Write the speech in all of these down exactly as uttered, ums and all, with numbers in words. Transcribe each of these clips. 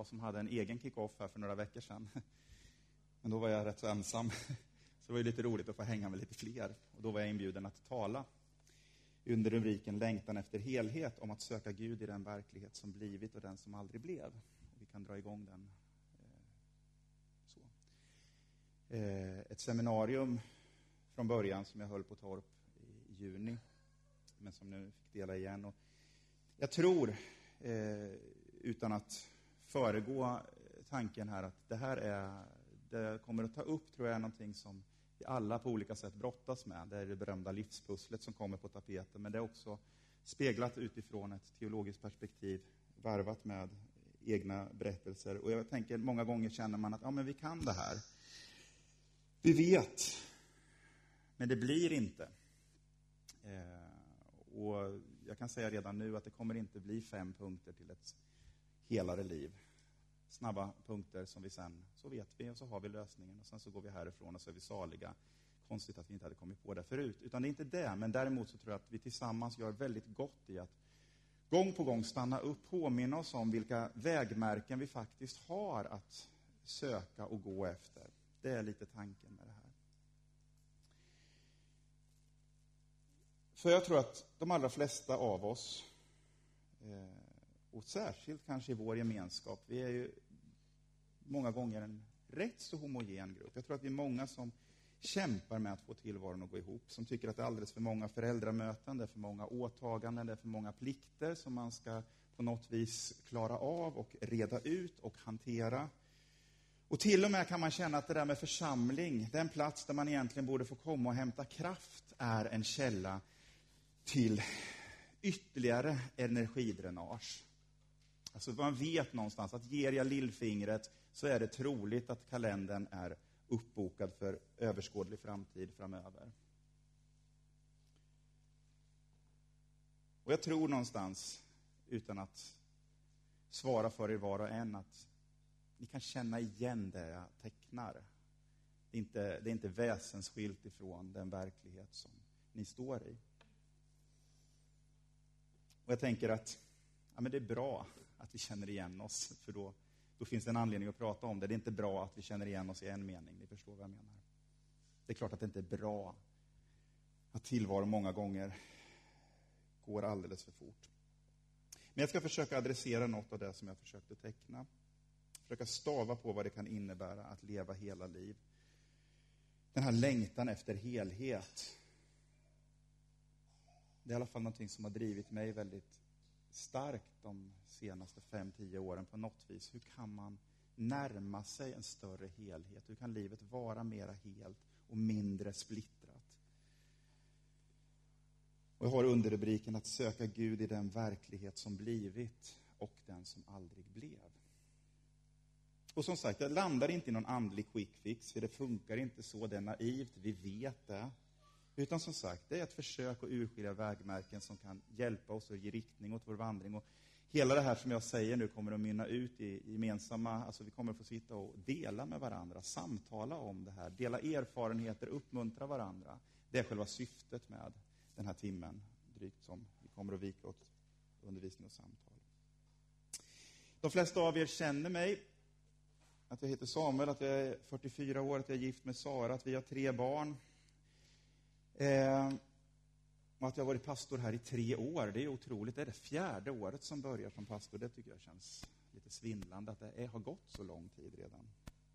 jag som hade en egen kick-off här för några veckor sedan. Men då var jag rätt så ensam. Så det var ju lite roligt att få hänga med lite fler. Och då var jag inbjuden att tala under rubriken Längtan efter helhet, om att söka Gud i den verklighet som blivit och den som aldrig blev. Och vi kan dra igång den. Så. Ett seminarium från början som jag höll på Torp i juni, men som nu fick dela igen. Och jag tror, eh, utan att föregå tanken här, att det här är, det kommer att ta upp, tror jag, någonting som vi alla på olika sätt brottas med. Det är det berömda livspusslet som kommer på tapeten, men det är också speglat utifrån ett teologiskt perspektiv, varvat med egna berättelser. Och jag tänker, många gånger känner man att ja, men vi kan det här. Vi vet, men det blir inte. Eh, och jag kan säga redan nu att det kommer inte bli fem punkter till ett helare liv. Snabba punkter som vi sen, så vet vi och så har vi lösningen. Och sen så går vi härifrån och så är vi saliga. Konstigt att vi inte hade kommit på det förut. Utan det är inte det, men däremot så tror jag att vi tillsammans gör väldigt gott i att gång på gång stanna upp, påminna oss om vilka vägmärken vi faktiskt har att söka och gå efter. Det är lite tanken med det här. För jag tror att de allra flesta av oss, och särskilt kanske i vår gemenskap, vi är ju många gånger en rätt så homogen grupp. Jag tror att vi är många som kämpar med att få tillvaron att gå ihop, som tycker att det är alldeles för många föräldramöten, det är för många åtaganden, det är för många plikter som man ska på något vis klara av och reda ut och hantera. Och till och med kan man känna att det där med församling, den plats där man egentligen borde få komma och hämta kraft, är en källa till ytterligare energidränage. Alltså man vet någonstans att ger jag lillfingret så är det troligt att kalendern är uppbokad för överskådlig framtid framöver. Och jag tror någonstans, utan att svara för er var och en, att ni kan känna igen det jag tecknar. Det är inte, det är inte väsensskilt ifrån den verklighet som ni står i. Och jag tänker att ja, men det är bra att vi känner igen oss, för då, då finns det en anledning att prata om det. Det är inte bra att vi känner igen oss i en mening, ni förstår vad jag menar. Det är klart att det inte är bra att tillvaron många gånger går alldeles för fort. Men jag ska försöka adressera något av det som jag försökte teckna. Försöka stava på vad det kan innebära att leva hela liv. Den här längtan efter helhet. Det är i alla fall någonting som har drivit mig väldigt starkt de senaste fem till tio åren på något vis. Hur kan man närma sig en större helhet? Hur kan livet vara mera helt och mindre splittrat? Och jag har underrubriken att söka Gud i den verklighet som blivit och den som aldrig blev. Och som sagt, jag landar inte i någon andlig quick fix, för det funkar inte så, det är naivt, vi vet det. Utan som sagt, det är ett försök att urskilja vägmärken som kan hjälpa oss och ge riktning åt vår vandring. Och hela det här som jag säger nu kommer att mynna ut i gemensamma, alltså vi kommer att få sitta och dela med varandra, samtala om det här, dela erfarenheter, uppmuntra varandra. Det är själva syftet med den här timmen, drygt, som vi kommer att vika åt undervisning och samtal. De flesta av er känner mig, att jag heter Samuel, att jag är fyrtiofyra år, att jag är gift med Sara, att vi har tre barn. Eh, och att jag har varit pastor här i tre år, det är otroligt. Det är det fjärde året som börjar som pastor. Det tycker jag känns lite svindlande att det är, har gått så lång tid redan.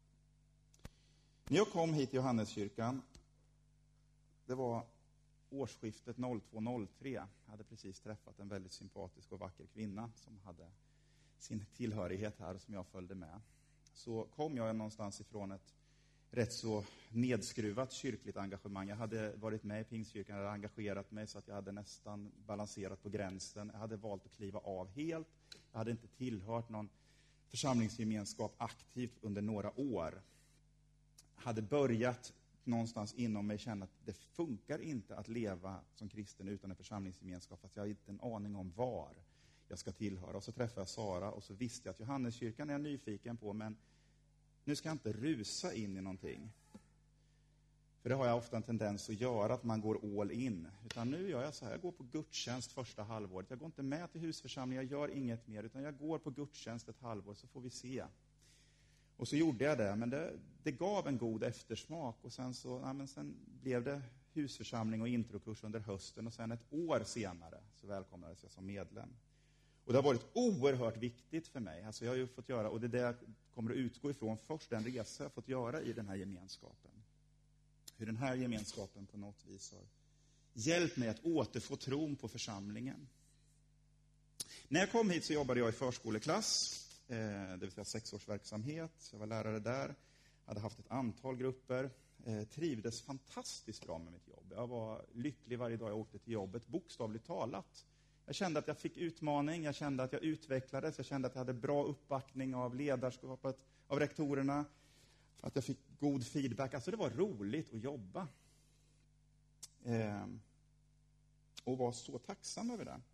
När jag kom hit till Johanneskyrkan, det var årsskiftet noll två noll tre. Jag hade precis träffat en väldigt sympatisk och vacker kvinna som hade sin tillhörighet här som jag följde med. Så kom jag någonstans ifrån ett rätt så nedskruvat kyrkligt engagemang. Jag hade varit med i Pingstkyrkan, jag hade engagerat mig så att jag hade nästan balanserat på gränsen. Jag hade valt att kliva av helt. Jag hade inte tillhört någon församlingsgemenskap aktivt under några år. Jag hade börjat någonstans inom mig känna att det funkar inte att leva som kristen utan en församlingsgemenskap, fast jag har inte en aning om var jag ska tillhöra. Och så träffade jag Sara och så visste jag att Johanneskyrkan är jag nyfiken på, men nu ska jag inte rusa in i någonting. För det har jag ofta en tendens att göra, att man går all in. Utan nu gör jag så här, jag går på gudstjänst första halvåret. Jag går inte med till husförsamling, jag gör inget mer. Utan jag går på gudstjänst ett halvår, så får vi se. Och så gjorde jag det, men det, det gav en god eftersmak. Och sen, så, ja, men sen blev det husförsamling och introkurs under hösten. Och sen ett år senare så välkomnades jag som medlem. Och det har varit oerhört viktigt för mig. Alltså jag har ju fått göra, och det är det jag kommer att utgå ifrån först, den resa jag fått göra i den här gemenskapen. Hur den här gemenskapen på något vis har hjälpt mig att återfå tron på församlingen. När jag kom hit så jobbade jag i förskoleklass, det vill säga sexårsverksamhet. Jag var lärare där, hade haft ett antal grupper, trivdes fantastiskt bra med mitt jobb. Jag var lycklig varje dag jag åkte till jobbet, bokstavligt talat. Jag kände att jag fick utmaning, jag kände att jag utvecklades, jag kände att jag hade bra uppbackning av ledarskapet, av rektorerna. Att jag fick god feedback. Alltså det var roligt att jobba. Eh, och var så tacksam över det.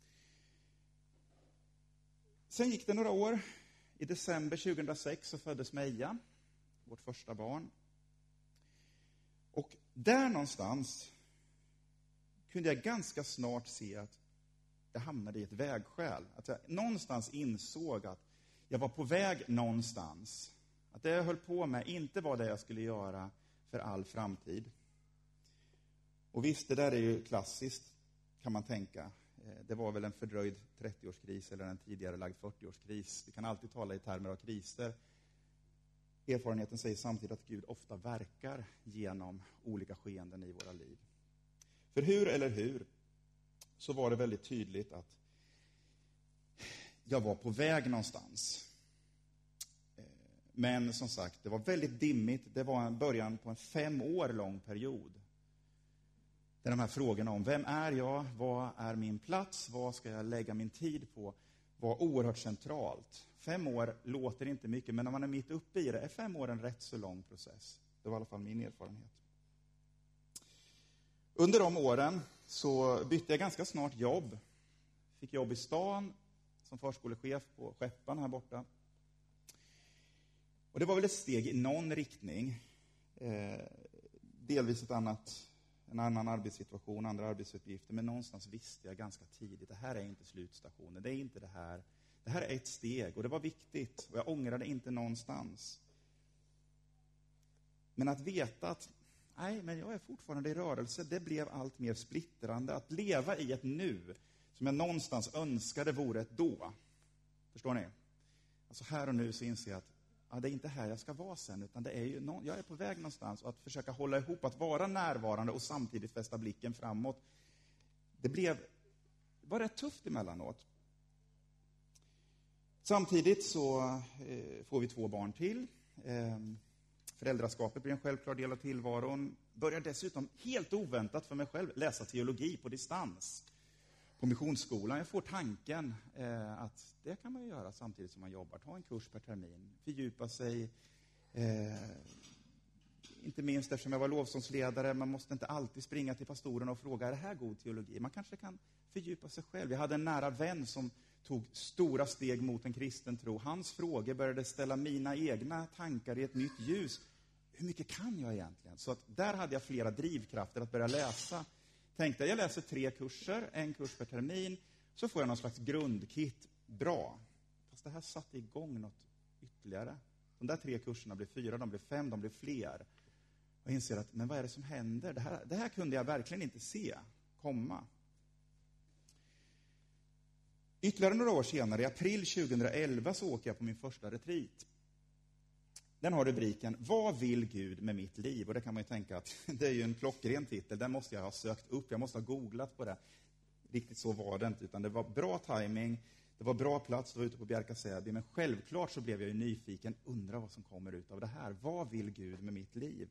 Sen gick det några år. I december tjugohundrasex så föddes Meja, vårt första barn. Och där någonstans kunde jag ganska snart se att jag hamnade i ett vägskäl. Att jag någonstans insåg att jag var på väg någonstans. Att det jag höll på med inte var det jag skulle göra för all framtid. Och visst, det där är ju klassiskt, kan man tänka. Det var väl en fördröjd trettioårskris eller en tidigare lagd fyrtioårskris. Vi kan alltid tala i termer av kriser. Erfarenheten säger samtidigt att Gud ofta verkar genom olika skeenden i våra liv. För hur eller hur så var det väldigt tydligt att jag var på väg någonstans. Men som sagt, det var väldigt dimmigt. Det var en början på en fem år lång period. Där de här frågorna om vem är jag, vad är min plats, vad ska jag lägga min tid på, var oerhört centralt. Fem år låter inte mycket, men när man är mitt uppe i det är fem år en rätt så lång process. Det var i alla fall min erfarenhet. Under de åren så bytte jag ganska snart jobb. Fick jobb i stan som förskolechef på Skeppan här borta. Och det var väl ett steg i någon riktning. Eh, delvis ett annat, en annan arbetssituation, andra arbetsuppgifter. Men någonstans visste jag ganska tidigt, det här är inte slutstationen. Det är inte det här. Det här är ett steg och det var viktigt. Och jag ångrade inte någonstans. Men att veta att, nej, men jag är fortfarande i rörelse. Det blev allt mer splittrande. Att leva i ett nu som jag någonstans önskade vore ett då. Förstår ni? Alltså här och nu så inser jag att ja, det är inte här jag ska vara sen, utan det är ju no- jag är på väg någonstans. Och att försöka hålla ihop, att vara närvarande och samtidigt fästa blicken framåt. Det blev det var rätt tufft emellanåt. Samtidigt så eh, får vi två barn till. Eh, föräldraskapet blir en självklar del av tillvaron. Börjar dessutom helt oväntat för mig själv läsa teologi på distans. På missionsskolan. Jag får tanken eh, att det kan man ju göra samtidigt som man jobbar. Ta en kurs per termin. Fördjupa sig. Eh, inte minst eftersom jag var lovsångsledare. Man måste inte alltid springa till pastoren och fråga, är det här god teologi? Man kanske kan fördjupa sig själv. Jag hade en nära vän som tog stora steg mot en kristen tro. Hans frågor började ställa mina egna tankar i ett nytt ljus. Hur mycket kan jag egentligen? Så att där hade jag flera drivkrafter att börja läsa. Tänkte jag läser tre kurser, en kurs per termin, så får jag någon slags grundkit. Bra. Fast det här satte igång något ytterligare. De där tre kurserna blev fyra, de blev fem, de blev fler. Och jag inser att, men vad är det som händer? Det här, det här kunde jag verkligen inte se komma. Ytterligare några år senare, i april tjugohundraelva, så åker jag på min första retreat. Den har rubriken, vad vill Gud med mitt liv? Och det kan man ju tänka att det är ju en klockren titel. Den måste jag ha sökt upp, jag måste ha googlat på det. Riktigt så var det inte, utan det var bra timing, det var bra plats, det var ute på Bjärka-Säby. Men självklart så blev jag ju nyfiken, undrar vad som kommer ut av det här. Vad vill Gud med mitt liv?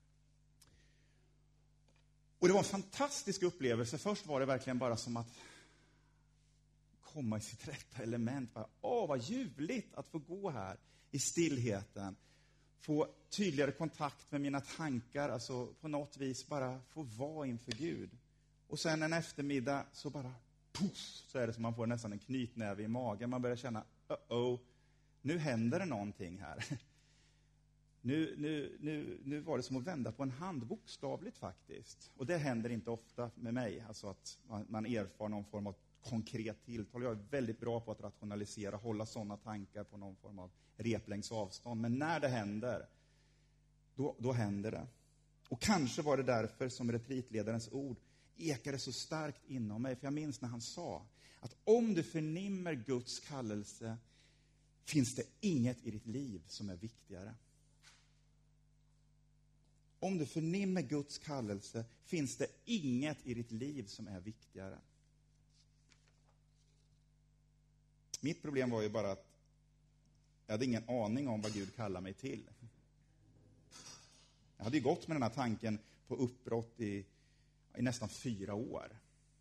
Och det var en fantastisk upplevelse. Först var det verkligen bara som att komma i sitt rätta element. Bara, åh, vad ljuvligt att få gå här i stillheten. Få tydligare kontakt med mina tankar. Alltså på något vis bara få vara inför Gud. Och sen en eftermiddag så bara puff, så är det som man får nästan en knytnäve i magen. Man börjar känna, uh-oh, nu händer det någonting här. Nu, nu, nu, nu var det som att vända på en hand, bokstavligt faktiskt. Och det händer inte ofta med mig, alltså att man, man erfar någon form av konkret tilltal. Jag är väldigt bra på att rationalisera, hålla sådana tankar på någon form av replängds avstånd. Men när det händer, då, då händer det. Och kanske var det därför som retreatledarens ord ekade så starkt inom mig. För jag minns när han sa att om du förnimmer Guds kallelse finns det inget i ditt liv som är viktigare. Om du förnimmer Guds kallelse finns det inget i ditt liv som är viktigare. Mitt problem var ju bara att jag hade ingen aning om vad Gud kallar mig till. Jag hade ju gått med den här tanken på uppbrott i, i nästan fyra år.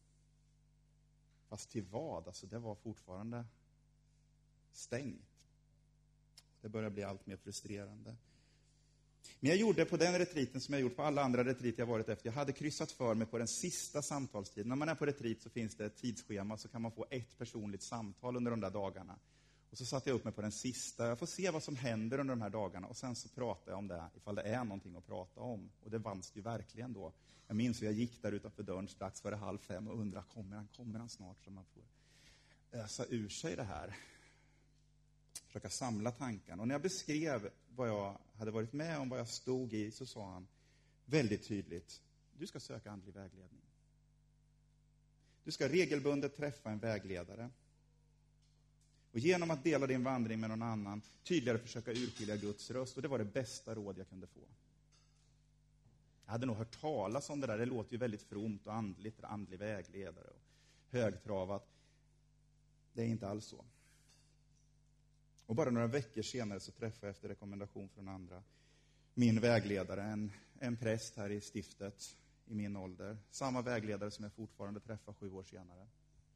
Fast till vad? Alltså det var fortfarande stängt. Det börjar bli allt mer frustrerande. Men jag gjorde på den retriten som jag gjort på alla andra retreat jag varit efter. Jag hade kryssat för mig på den sista samtalstiden. När man är på retreat så finns det ett tidsschema, så kan man få ett personligt samtal under de där dagarna. Och så satte jag upp mig på den sista. Jag får se vad som händer under de här dagarna. Och sen så pratar jag om det, ifall det är någonting att prata om. Och det vanns det ju verkligen då. Jag minns hur jag gick där utanför dörren strax före halv fem och undrade, kommer han, kommer han snart? Så man får ösa ur sig det här. Försöka samla tankarna. Och när jag beskrev vad jag hade varit med om, vad jag stod i, så sa han väldigt tydligt: du ska söka andlig vägledning. Du ska regelbundet träffa en vägledare. Och genom att dela din vandring med någon annan, tydligare försöka urskilja Guds röst. Och det var det bästa råd jag kunde få. Jag hade nog hört talas om det där. Det låter ju väldigt fromt och andligt, andlig vägledare och högtravat. Det är inte alls så. Och bara några veckor senare så träffade jag efter rekommendation från andra min vägledare, en, en präst här i stiftet i min ålder. Samma vägledare som jag fortfarande träffar sju år senare.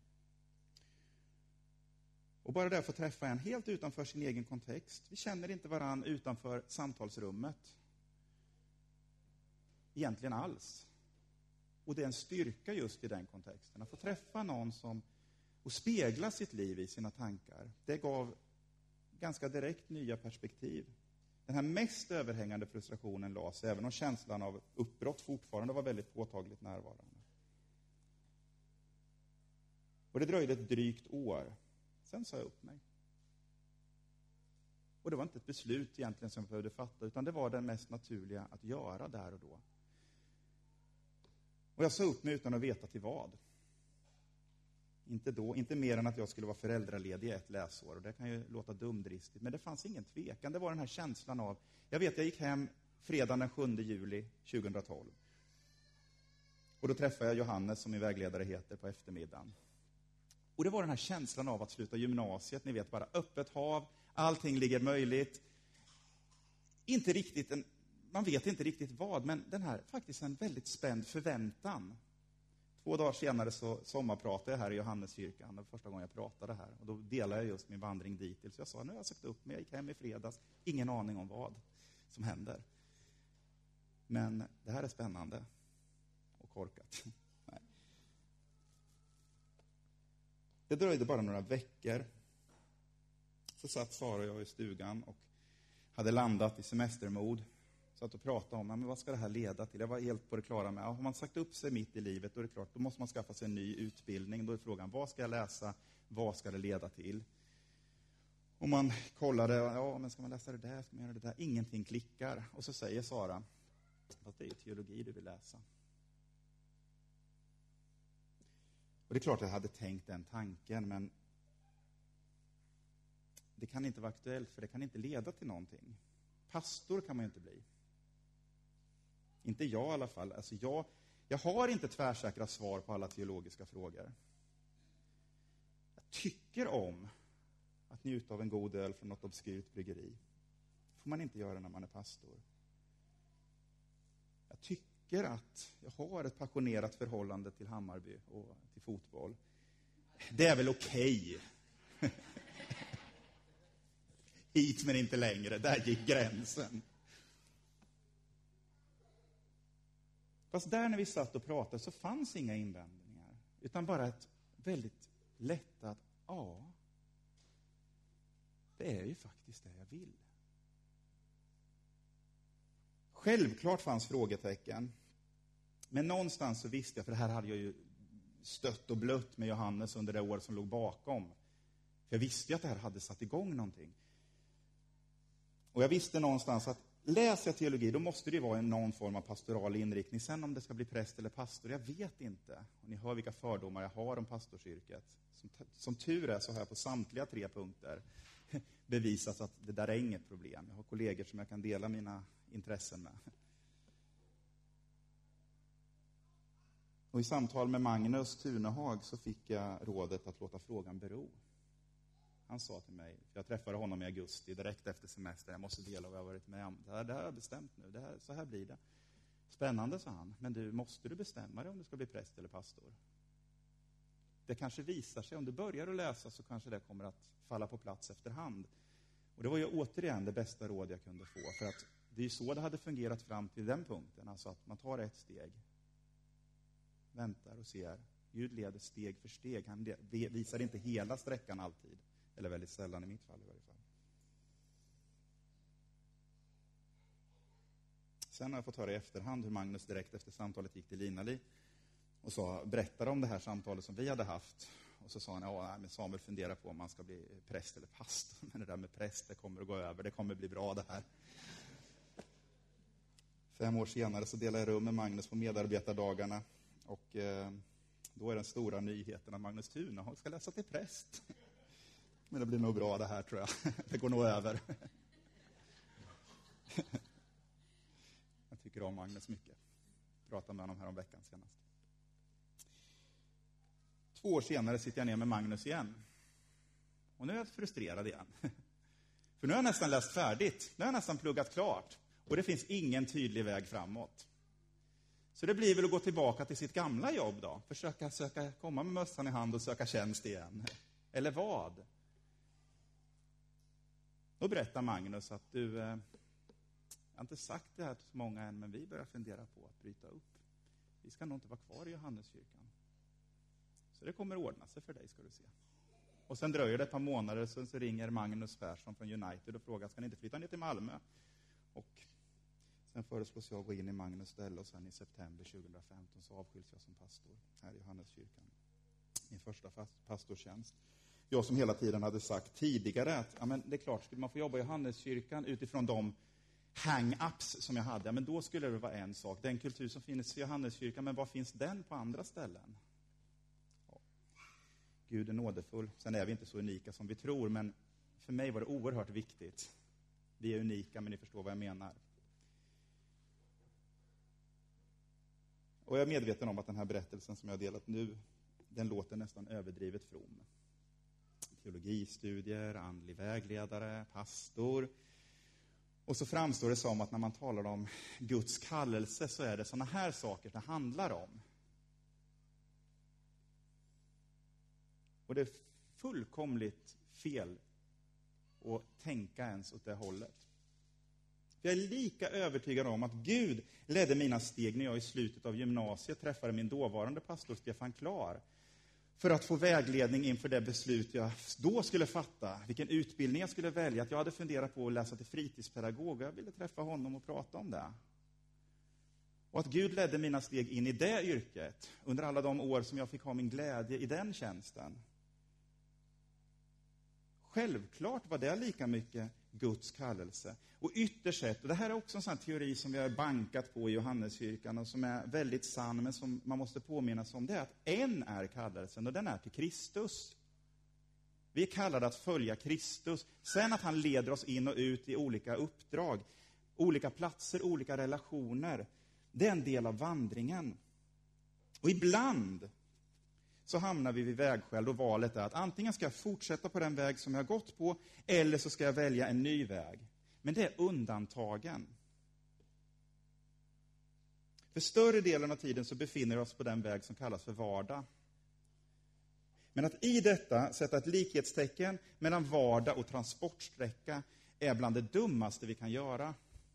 Och bara där få träffa en helt utanför sin egen kontext. Vi känner inte varann utanför samtalsrummet. Egentligen alls. Och det är en styrka just i den kontexten. Att få träffa någon som och spegla sitt liv i sina tankar. Det gav ganska direkt nya perspektiv. Den här mest överhängande frustrationen lades, även om känslan av uppbrott fortfarande var väldigt påtagligt närvarande. Och det dröjde ett drygt år. Sen sa jag upp mig. Och det var inte ett beslut egentligen som jag behövde fatta, utan det var det mest naturliga att göra där och då. Och jag sa upp mig utan att veta till vad. Inte då, inte mer än att jag skulle vara föräldraledig i ett läsår. Och det kan ju låta dumdristigt, men det fanns ingen tvekan. Det var den här känslan av, jag vet jag gick hem fredagen den sjunde juli tjugohundratolv. Och då träffade jag Johannes, som min vägledare heter, på eftermiddagen. Och det var den här känslan av att sluta gymnasiet, ni vet, bara öppet hav, allting ligger möjligt. Inte riktigt en, man vet inte riktigt vad, men den här faktiskt en väldigt spänd förväntan. Två dagar senare så sommarpratade jag här i Johanneskyrkan. Det var första gången jag pratade här. Och då delade jag just min vandring dit. Så jag sa, nu har jag sagt upp mig, jag gick hem i fredags. Ingen aning om vad som händer. Men det här är spännande och korkat. Nej. Det dröjde bara några veckor. Så satt Sara och jag i stugan och hade landat i semestermod. Satt och pratade om, men vad ska det här leda till? Jag var helt på det klara med, har man sagt upp sig mitt i livet, då är det klart, då måste man skaffa sig en ny utbildning. Då är frågan, vad ska jag läsa? Vad ska det leda till? Och man kollade, ja, men ska man läsa det där? Ska man göra det där? Ingenting klickar. Och så säger Sara, fast det är teologi du vill läsa. Och det är klart att jag hade tänkt den tanken, men det kan inte vara aktuellt, för det kan inte leda till någonting. Pastor kan man ju inte bli. Inte jag i alla fall. Alltså jag, jag har inte tvärsäkra svar på alla teologiska frågor. Jag tycker om att njuta av en god öl från något obskyrt bryggeri. Det får man inte göra när man är pastor. Jag tycker att jag har ett passionerat förhållande till Hammarby och till fotboll. Det är väl okej. Okay. Hit men inte längre. Där gick gränsen. Fast där när vi satt och pratade så fanns inga invändningar. Utan bara ett väldigt lättat, ja, det är ju faktiskt det jag vill. Självklart fanns frågetecken. Men någonstans så visste jag, för det här hade jag ju stött och blött med Johannes under det år som låg bakom. För jag visste ju att det här hade satt igång någonting. Och jag visste någonstans att läser jag teologi, då måste det vara någon form av pastoral inriktning. Sen om det ska bli präst eller pastor, jag vet inte. Och ni hör vilka fördomar jag har om pastorsyrket. Som, som tur är så har jag på samtliga tre punkter bevisat att det där är inget problem. Jag har kollegor som jag kan dela mina intressen med. Och i samtal med Magnus Tunehag så fick jag rådet att låta frågan bero. Han sa till mig, för jag träffade honom i augusti, direkt efter semester, jag måste dela vad jag har varit med om. Det här, det här har jag bestämt nu, det här, så här blir det. Spännande, sa han, men du, måste du bestämma dig om du ska bli präst eller pastor? Det kanske visar sig, om du börjar att läsa så kanske det kommer att falla på plats efterhand. Och det var ju återigen det bästa råd jag kunde få, för att det är ju så det hade fungerat fram till den punkten, alltså att man tar ett steg, väntar och ser. Gud leder steg för steg, han visar inte hela sträckan alltid. Eller väldigt sällan i mitt fall i varje fall. Sen har jag fått höra i efterhand hur Magnus direkt efter samtalet gick till Lina-Li och sa, berättade om det här samtalet som vi hade haft. Och så sa han, ja, men Samuel funderar på om man ska bli präst eller pastor. Men det där med präst, det kommer att gå över, det kommer att bli bra det här. Fem år senare så delade jag rum med Magnus på medarbetardagarna. Och eh, då är den stora nyheten att Magnus Tunehag ska läsa till präst. Men det blir nog bra det här, tror jag. Det går nog över. Jag tycker om Magnus mycket. Pratade med honom här om veckan senast. Två år senare sitter jag ner med Magnus igen. Och nu är jag frustrerad igen. För nu har jag nästan läst färdigt. Nu har jag nästan pluggat klart. Och det finns ingen tydlig väg framåt. Så det blir väl att gå tillbaka till sitt gamla jobb då. Försöka söka, komma med mössan i hand och söka tjänst igen. Eller vad? Då berättar Magnus att du, eh, jag har inte sagt det här till så många än, men vi börjar fundera på att bryta upp. Vi ska nog inte vara kvar i Johanneskyrkan. Så det kommer ordna sig för dig, ska du se. Och sen dröjer det ett par månader, så, så ringer Magnus Persson från United och frågar, ska ni inte flytta ner till Malmö? Och sen föreslås jag gå in i Magnus ställe, och sen i september tjugohundrafemton så avskiljs jag som pastor här i Johanneskyrkan. Min första pastortjänst. Jag som hela tiden hade sagt tidigare att ja, men det är klart, skulle man få jobba i Johanneskyrkan utifrån de hang-ups som jag hade, ja, men då skulle det vara en sak. Den kultur som finns i Johanneskyrkan, men vad finns den på andra ställen? Ja. Gud är nådefull. Sen är vi inte så unika som vi tror, men för mig var det oerhört viktigt. Vi är unika, men ni förstår vad jag menar. Och jag är medveten om att den här berättelsen som jag har delat nu, den låter nästan överdrivet from. Teologistudier, andlig vägledare, pastor. Och så framstår det som att när man talar om Guds kallelse så är det såna här saker det handlar om. Och det är fullkomligt fel att tänka ens åt det hållet. Jag är lika övertygad om att Gud ledde mina steg när jag i slutet av gymnasiet träffade min dåvarande pastor Stefan Klar. För att få vägledning inför det beslut jag då skulle fatta. Vilken utbildning jag skulle välja. Att jag hade funderat på att läsa till fritidspedagog. Jag ville träffa honom och prata om det. Och att Gud ledde mina steg in i det yrket. Under alla de år som jag fick ha min glädje i den tjänsten. Självklart var det lika mycket Guds kallelse. Och ytterst sett, och det här är också en sån teori som vi har bankat på i Johanneskyrkan och som är väldigt sann, men som man måste påminnas om, det är att en är kallelsen och den är till Kristus. Vi är kallade att följa Kristus. Sen att han leder oss in och ut i olika uppdrag, olika platser, olika relationer. Det är en del av vandringen. Och ibland så hamnar vi vid vägskäl och valet är att antingen ska jag fortsätta på den väg som jag har gått på, eller så ska jag välja en ny väg. Men det är undantagen. För större delen av tiden så befinner vi oss på den väg som kallas för vardag. Men att i detta sätta ett likhetstecken mellan vardag och transportsträcka är bland det dummaste vi kan göra.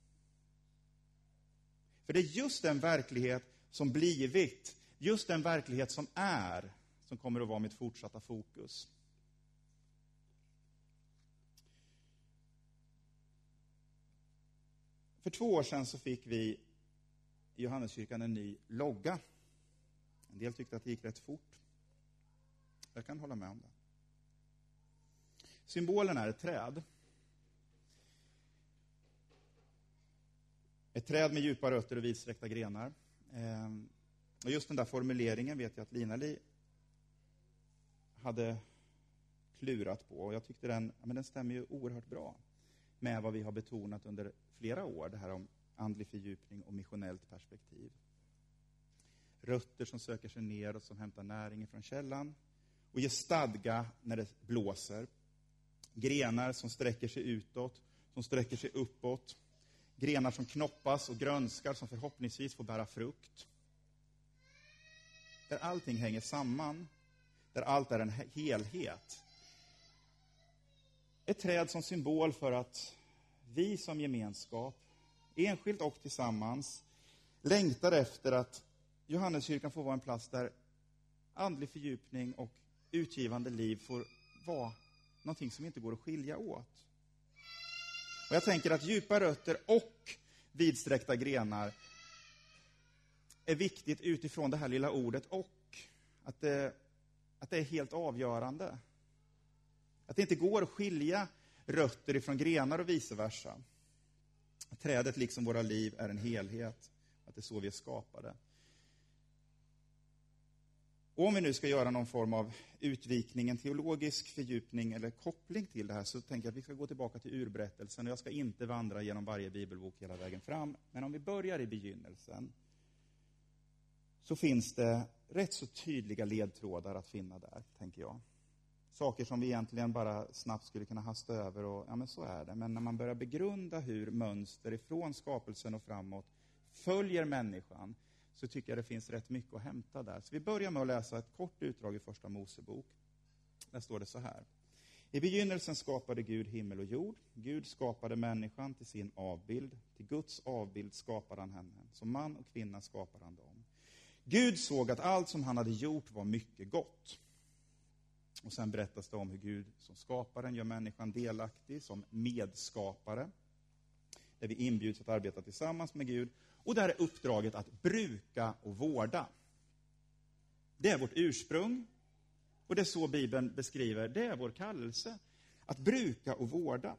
För det är just den verklighet som blivit, just den verklighet som är, som kommer att vara mitt fortsatta fokus. För två år sedan så fick vi i Johanneskyrkan en ny logga. En del tyckte att det gick rätt fort. Jag kan hålla med om det. Symbolen är ett träd. Ett träd med djupa rötter och vidsträckta grenar. Och just den där formuleringen vet jag att Lina-Li hade klurat på. Och jag tyckte den, men den stämmer ju oerhört bra med vad vi har betonat under flera år. Det här om andlig fördjupning och missionellt perspektiv. Rötter som söker sig ner och som hämtar näring från källan. Och ger stadga när det blåser. Grenar som sträcker sig utåt, som sträcker sig uppåt. Grenar som knoppas och grönskar som förhoppningsvis får bära frukt. Där allting hänger samman. Där allt är en helhet. Ett träd som symbol för att vi som gemenskap, enskilt och tillsammans, längtar efter att Johanneskyrkan får vara en plats där andlig fördjupning och utgivande liv får vara någonting som inte går att skilja åt. Och jag tänker att djupa rötter och vidsträckta grenar är viktigt utifrån det här lilla ordet och. Att det, att det är helt avgörande. Att det inte går att skilja rötter ifrån grenar och vice versa. Att trädet liksom våra liv är en helhet. Att det är så vi är skapade. Och om vi nu ska göra någon form av utvikning, en teologisk fördjupning eller koppling till det här, så tänker jag att vi ska gå tillbaka till urberättelsen. Och jag ska inte vandra genom varje bibelbok hela vägen fram. Men om vi börjar i begynnelsen så finns det rätt så tydliga ledtrådar att finna där, tänker jag. Saker som vi egentligen bara snabbt skulle kunna hasta över, och ja, men så är det. Men när man börjar begrunda hur mönster ifrån skapelsen och framåt följer människan, så tycker jag det finns rätt mycket att hämta där. Så vi börjar med att läsa ett kort utdrag i första Mosebok. Där står det så här. I begynnelsen skapade Gud himmel och jord. Gud skapade människan till sin avbild. Till Guds avbild skapade han henne. Som man och kvinna skapade han dem. Gud såg att allt som han hade gjort var mycket gott. Och sen berättas det om hur Gud som skaparen gör människan delaktig som medskapare. Där vi inbjuds att arbeta tillsammans med Gud. Och där är uppdraget att bruka och vårda. Det är vårt ursprung. Och det är så Bibeln beskriver. Det är vår kallelse. Att bruka och vårda.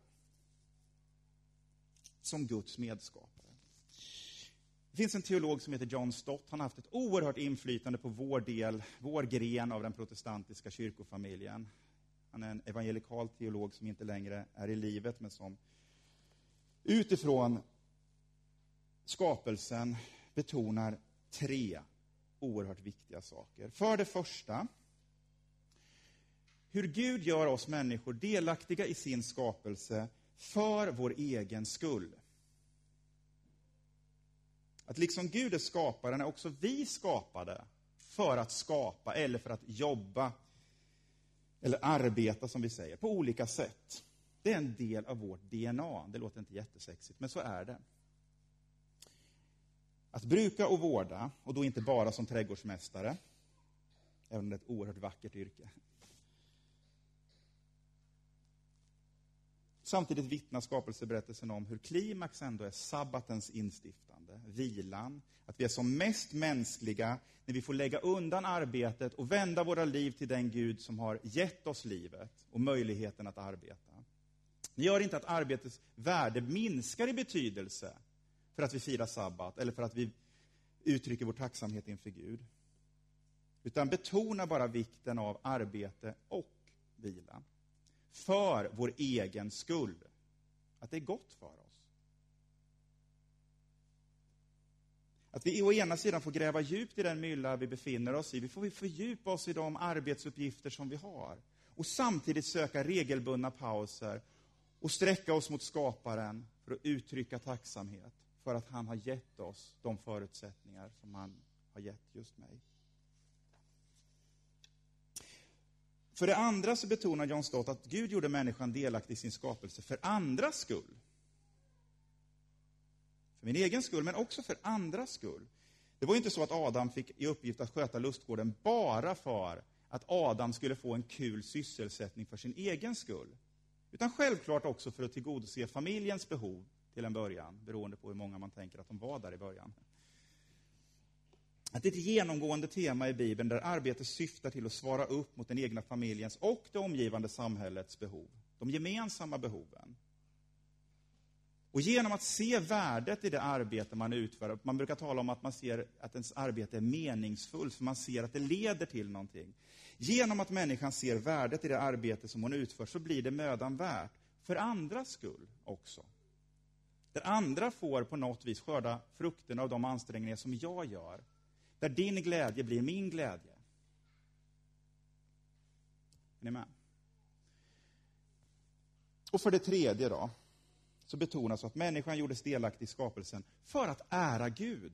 Som Guds medskapare. Det finns en teolog som heter John Stott. Han har haft ett oerhört inflytande på vår del, vår gren av den protestantiska kyrkofamiljen. Han är en evangelikal teolog som inte längre är i livet, men som utifrån skapelsen betonar tre oerhört viktiga saker. För det första, hur Gud gör oss människor delaktiga i sin skapelse för vår egen skull. Att liksom Gud är skaparen är också vi skapade för att skapa eller för att jobba eller arbeta, som vi säger, på olika sätt. Det är en del av vårt D N A. Det låter inte jättesexigt, men så är det. Att bruka och vårda, och då inte bara som trädgårdsmästare, även om det är ett oerhört vackert yrke. Samtidigt vittnar skapelseberättelsen om hur klimax ändå är sabbatens instiftande, vilan, att vi är som mest mänskliga när vi får lägga undan arbetet och vända våra liv till den Gud som har gett oss livet och möjligheten att arbeta. Det gör inte att arbetets värde minskar i betydelse för att vi firar sabbat eller för att vi uttrycker vår tacksamhet inför Gud. Utan betonar bara vikten av arbete och vila. För vår egen skull. Att det är gott för oss. Att vi å ena sidan får gräva djupt i den mylla vi befinner oss i. Vi får fördjupa oss i de arbetsuppgifter som vi har. Och samtidigt söka regelbundna pauser. Och sträcka oss mot skaparen för att uttrycka tacksamhet. För att han har gett oss de förutsättningar som han har gett just mig. För det andra så betonar John Stott att Gud gjorde människan delaktig i sin skapelse för andras skull. För min egen skull, men också för andras skull. Det var ju inte så att Adam fick i uppgift att sköta lustgården bara för att Adam skulle få en kul sysselsättning för sin egen skull. Utan självklart också för att tillgodose familjens behov till en början, beroende på hur många man tänker att de var där i början. Att det är ett genomgående tema i Bibeln där arbetet syftar till att svara upp mot den egna familjens och det omgivande samhällets behov. De gemensamma behoven. Och genom att se värdet i det arbete man utför, man brukar tala om att man ser att ens arbete är meningsfullt, för man ser att det leder till någonting. Genom att människan ser värdet i det arbete som hon utför så blir det mödan värt för andras skull också. Där andra får på något vis skörda frukterna av de ansträngningar som jag gör. Där din glädje blir min glädje. Är ni med? Och för det tredje då, så betonas att människan gjordes delaktig i skapelsen för att ära Gud.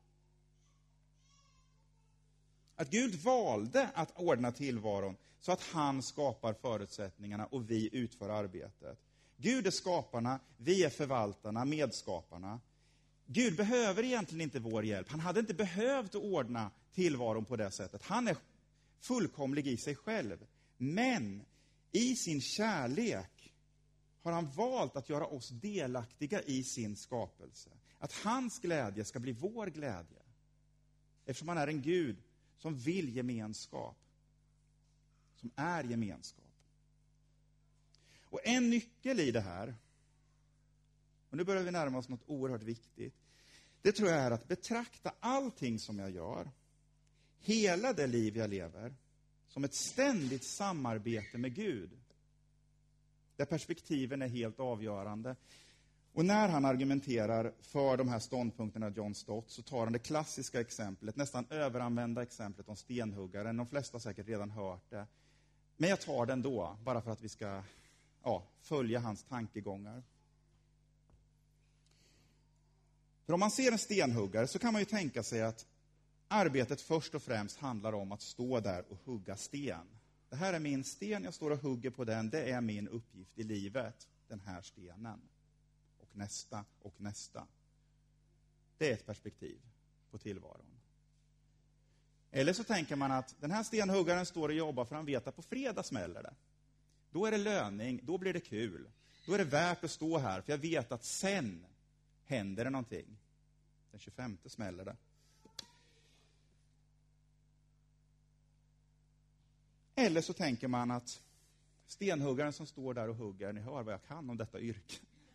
Att Gud valde att ordna tillvaron så att han skapar förutsättningarna och vi utför arbetet. Gud är skaparna, vi är förvaltarna, medskaparna. Gud behöver egentligen inte vår hjälp. Han hade inte behövt ordna tillvaron på det sättet. Han är fullkomlig i sig själv. Men i sin kärlek har han valt att göra oss delaktiga i sin skapelse. Att hans glädje ska bli vår glädje. Eftersom han är en Gud som vill gemenskap. Som är gemenskap. Och en nyckel i det här, och nu börjar vi närma oss något oerhört viktigt. Det tror jag är att betrakta allting som jag gör, hela det liv jag lever, som ett ständigt samarbete med Gud. Där perspektiven är helt avgörande. Och när han argumenterar för de här ståndpunkterna, John Stott, så tar han det klassiska exemplet, nästan överanvända exemplet om stenhuggaren. De flesta har säkert redan hört det. Men jag tar den då, bara för att vi ska ja, följa hans tankegångar. För om man ser en stenhuggare så kan man ju tänka sig att arbetet först och främst handlar om att stå där och hugga sten. Det här är min sten, jag står och hugger på den. Det är min uppgift i livet, den här stenen. Och nästa och nästa. Det är ett perspektiv på tillvaron. Eller så tänker man att den här stenhuggaren står och jobbar för han vet att på fredag smäller det. Då är det löning, då blir det kul. Då är det värt att stå här för jag vet att sen händer det någonting. Den tjugofemte smäller det. Eller så tänker man att stenhuggaren som står där och hugger, ni hör vad jag kan om detta yrke.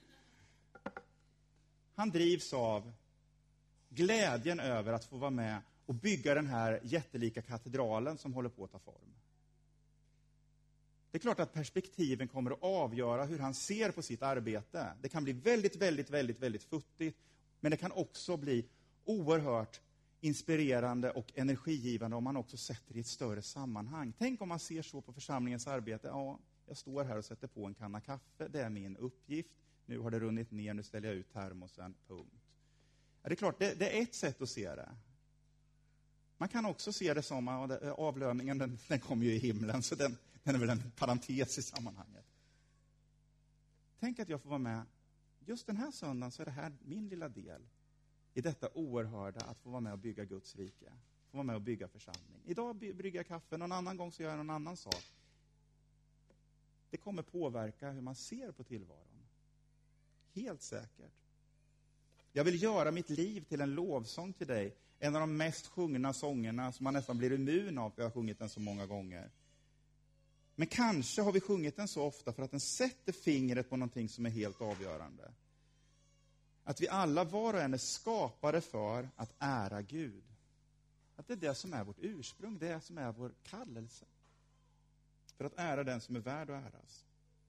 Han drivs av glädjen över att få vara med och bygga den här jättelika katedralen som håller på att ta form. Det är klart att perspektiven kommer att avgöra hur han ser på sitt arbete. Det kan bli väldigt, väldigt, väldigt, väldigt futtigt. Men det kan också bli oerhört inspirerande och energigivande om man också sätter i ett större sammanhang. Tänk om man ser så på församlingens arbete. Ja, jag står här och sätter på en kanna kaffe. Det är min uppgift. Nu har det runnit ner, nu ställer jag ut termosen. Punkt. Ja, det är klart, det, det är ett sätt att se det. Man kan också se det som att avlöningen den, den kommer ju i himlen, så den, den är väl en parentes i sammanhanget. Tänk att jag får vara med. Just den här söndagen så är det här min lilla del i detta oerhörda att få vara med och bygga Guds rike. Få vara med och bygga församling. Idag brygger jag kaffe, någon annan gång så gör jag någon annan sak. Det kommer påverka hur man ser på tillvaron. Helt säkert. Jag vill göra mitt liv till en lovsång till dig. En av de mest sjungna sångerna som man nästan blir immun av, för jag har sjungit den så många gånger. Men kanske har vi sjungit den så ofta för att den sätter fingret på någonting som är helt avgörande. Att vi alla var och en är skapade för att ära Gud. Att det är det som är vårt ursprung, det är som är vår kallelse. För att ära den som är värd att äras.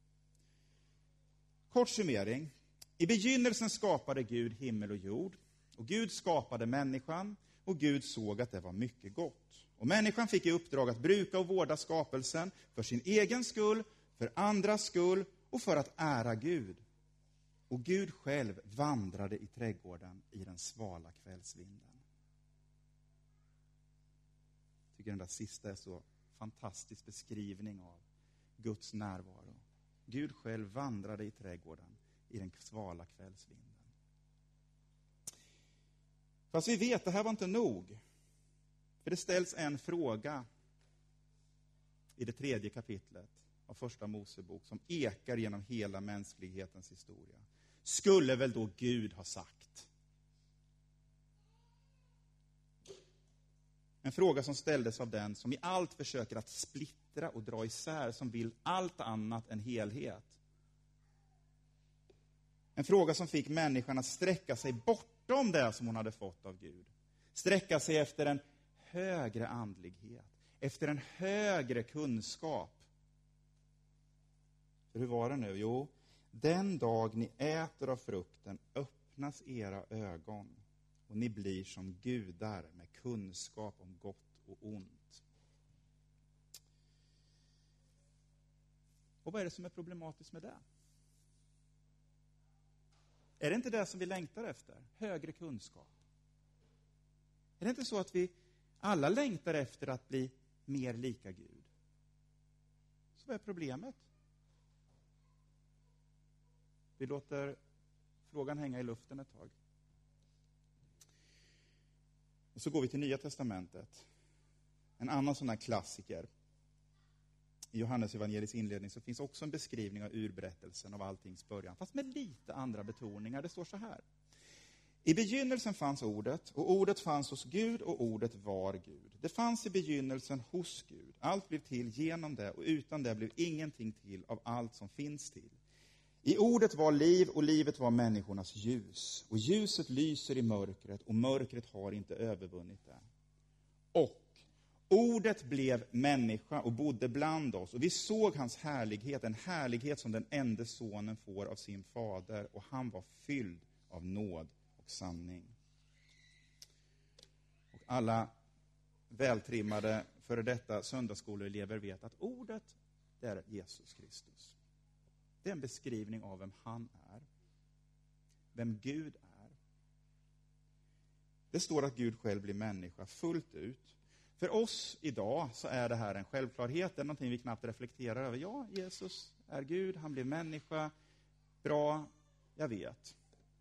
Kort summering. I begynnelsen skapade Gud himmel och jord. Och Gud skapade människan. Och Gud såg att det var mycket gott. Och människan fick i uppdrag att bruka och vårda skapelsen. För sin egen skull, för andras skull och för att ära Gud. Och Gud själv vandrade i trädgården i den svala kvällsvinden. Jag tycker den där sista är så fantastisk beskrivning av Guds närvaro. Gud själv vandrade i trädgården i den svala kvällsvinden. Fast vi vet, det här var inte nog. För det ställs en fråga i det tredje kapitlet av första Mosebok som ekar genom hela mänsklighetens historia. skulle väl då Gud ha sagt. En fråga som ställdes av den som i allt försöker att splittra och dra isär, som vill allt annat än helhet. En fråga som fick människan att sträcka sig bortom det som hon hade fått av Gud. Sträcka sig efter en högre andlighet, efter en högre kunskap. För hur var det nu? Jo, den dag ni äter av frukten öppnas era ögon och ni blir som gudar med kunskap om gott och ont. Och vad är det som är problematiskt med det? Är det inte det som vi längtar efter? Högre kunskap. Är det inte så att vi alla längtar efter att bli mer lika Gud? Så vad är problemet? Vi låter frågan hänga i luften ett tag. Och så går vi till Nya testamentet. En annan sån här klassiker. I Johannes evangeliets inledning så finns också en beskrivning av urberättelsen av alltings början. Fast med lite andra betoningar. Det står så här. I begynnelsen fanns ordet, och ordet fanns hos Gud, och ordet var Gud. Det fanns i begynnelsen hos Gud. Allt blev till genom det, och utan det blev ingenting till av allt som finns till. I ordet var liv, och livet var människornas ljus. Och ljuset lyser i mörkret, och mörkret har inte övervunnit det. Och ordet blev människa och bodde bland oss. Och vi såg hans härlighet, en härlighet som den enda sonen får av sin fader. Och han var fylld av nåd och sanning. Och alla vältrimmade före detta söndagsskoleelever vet att ordet, det är Jesus Kristus. Det är en beskrivning av vem han är. Vem Gud är. Det står att Gud själv blir människa fullt ut. För oss idag så är det här en självklarhet. Det är någonting vi knappt reflekterar över. Ja, Jesus är Gud. Han blir människa. Bra, jag vet.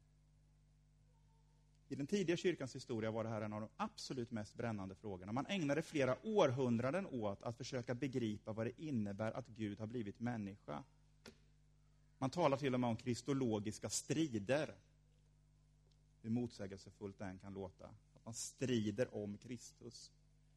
I den tidiga kyrkans historia var det här en av de absolut mest brännande frågorna. Man ägnade flera århundraden åt att försöka begripa vad det innebär att Gud har blivit människa. Man talar till och med om kristologiska strider. Hur motsägelsefullt den kan låta. Att man strider om Kristus.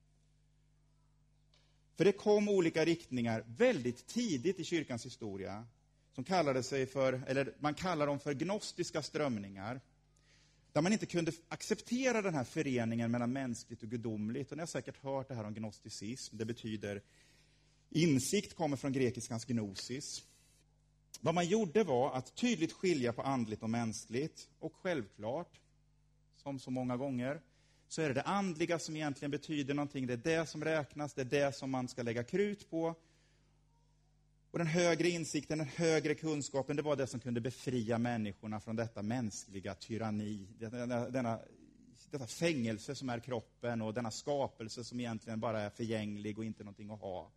För det kom olika riktningar väldigt tidigt i kyrkans historia. Som kallade sig för, eller man kallar dem för gnostiska strömningar. Där man inte kunde acceptera den här föreningen mellan mänskligt och gudomligt. Och ni har säkert hört det här om gnosticism. Det betyder insikt, kommer från grekiskans gnosis. Vad man gjorde var att tydligt skilja på andligt och mänskligt. Och självklart, som så många gånger, så är det det andliga som egentligen betyder någonting. Det är det som räknas, det är det som man ska lägga krut på. Och den högre insikten, den högre kunskapen, det var det som kunde befria människorna från detta mänskliga tyranni. Denna, denna, detta fängelse som är kroppen och denna skapelse som egentligen bara är förgänglig och inte någonting att ha.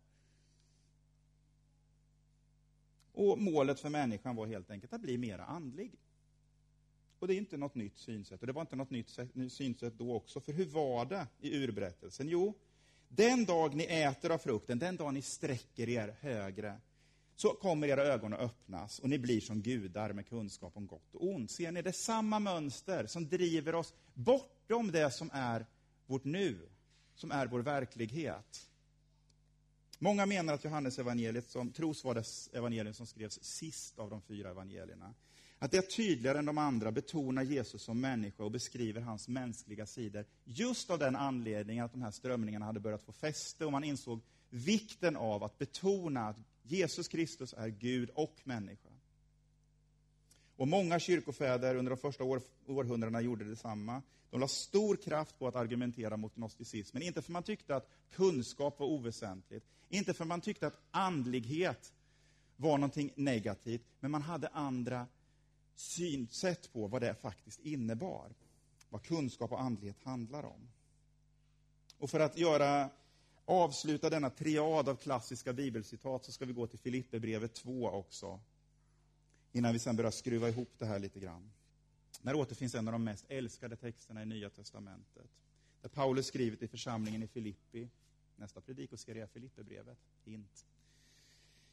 Och målet för människan var helt enkelt att bli mer andlig. Och det är inte något nytt synsätt. Och det var inte något nytt synsätt då också. För hur var det i urberättelsen? Jo, den dag ni äter av frukten, den dag ni sträcker er högre, så kommer era ögon att öppnas och ni blir som gudar med kunskap om gott och ont. Ser ni, det är samma mönster som driver oss bortom det som är vårt nu, som är vår verklighet. Många menar att Johannes evangeliet, som tros vara det evangelium som skrevs sist av de fyra evangelierna, att det är tydligare än de andra betonar Jesus som människa och beskriver hans mänskliga sidor. Just av den anledningen att de här strömningarna hade börjat få fäste och man insåg vikten av att betona att Jesus Kristus är Gud och människa. Och många kyrkofäder under de första år, århundradena gjorde detsamma. De la stor kraft på att argumentera mot gnosticismen. Inte för man tyckte att kunskap var oväsentligt. Inte för man tyckte att andlighet var någonting negativt. Men man hade andra synsätt på vad det faktiskt innebar. Vad kunskap och andlighet handlar om. Och för att göra, avsluta denna triad av klassiska bibelcitat så ska vi gå till Filipperbrevet två också. Innan vi sen börjar skruva ihop det här lite grann. Där återfinns en av de mest älskade texterna i Nya testamentet. Där Paulus skriver till församlingen i Filippi. Nästa predikoserie är Filipperbrevet. Hint.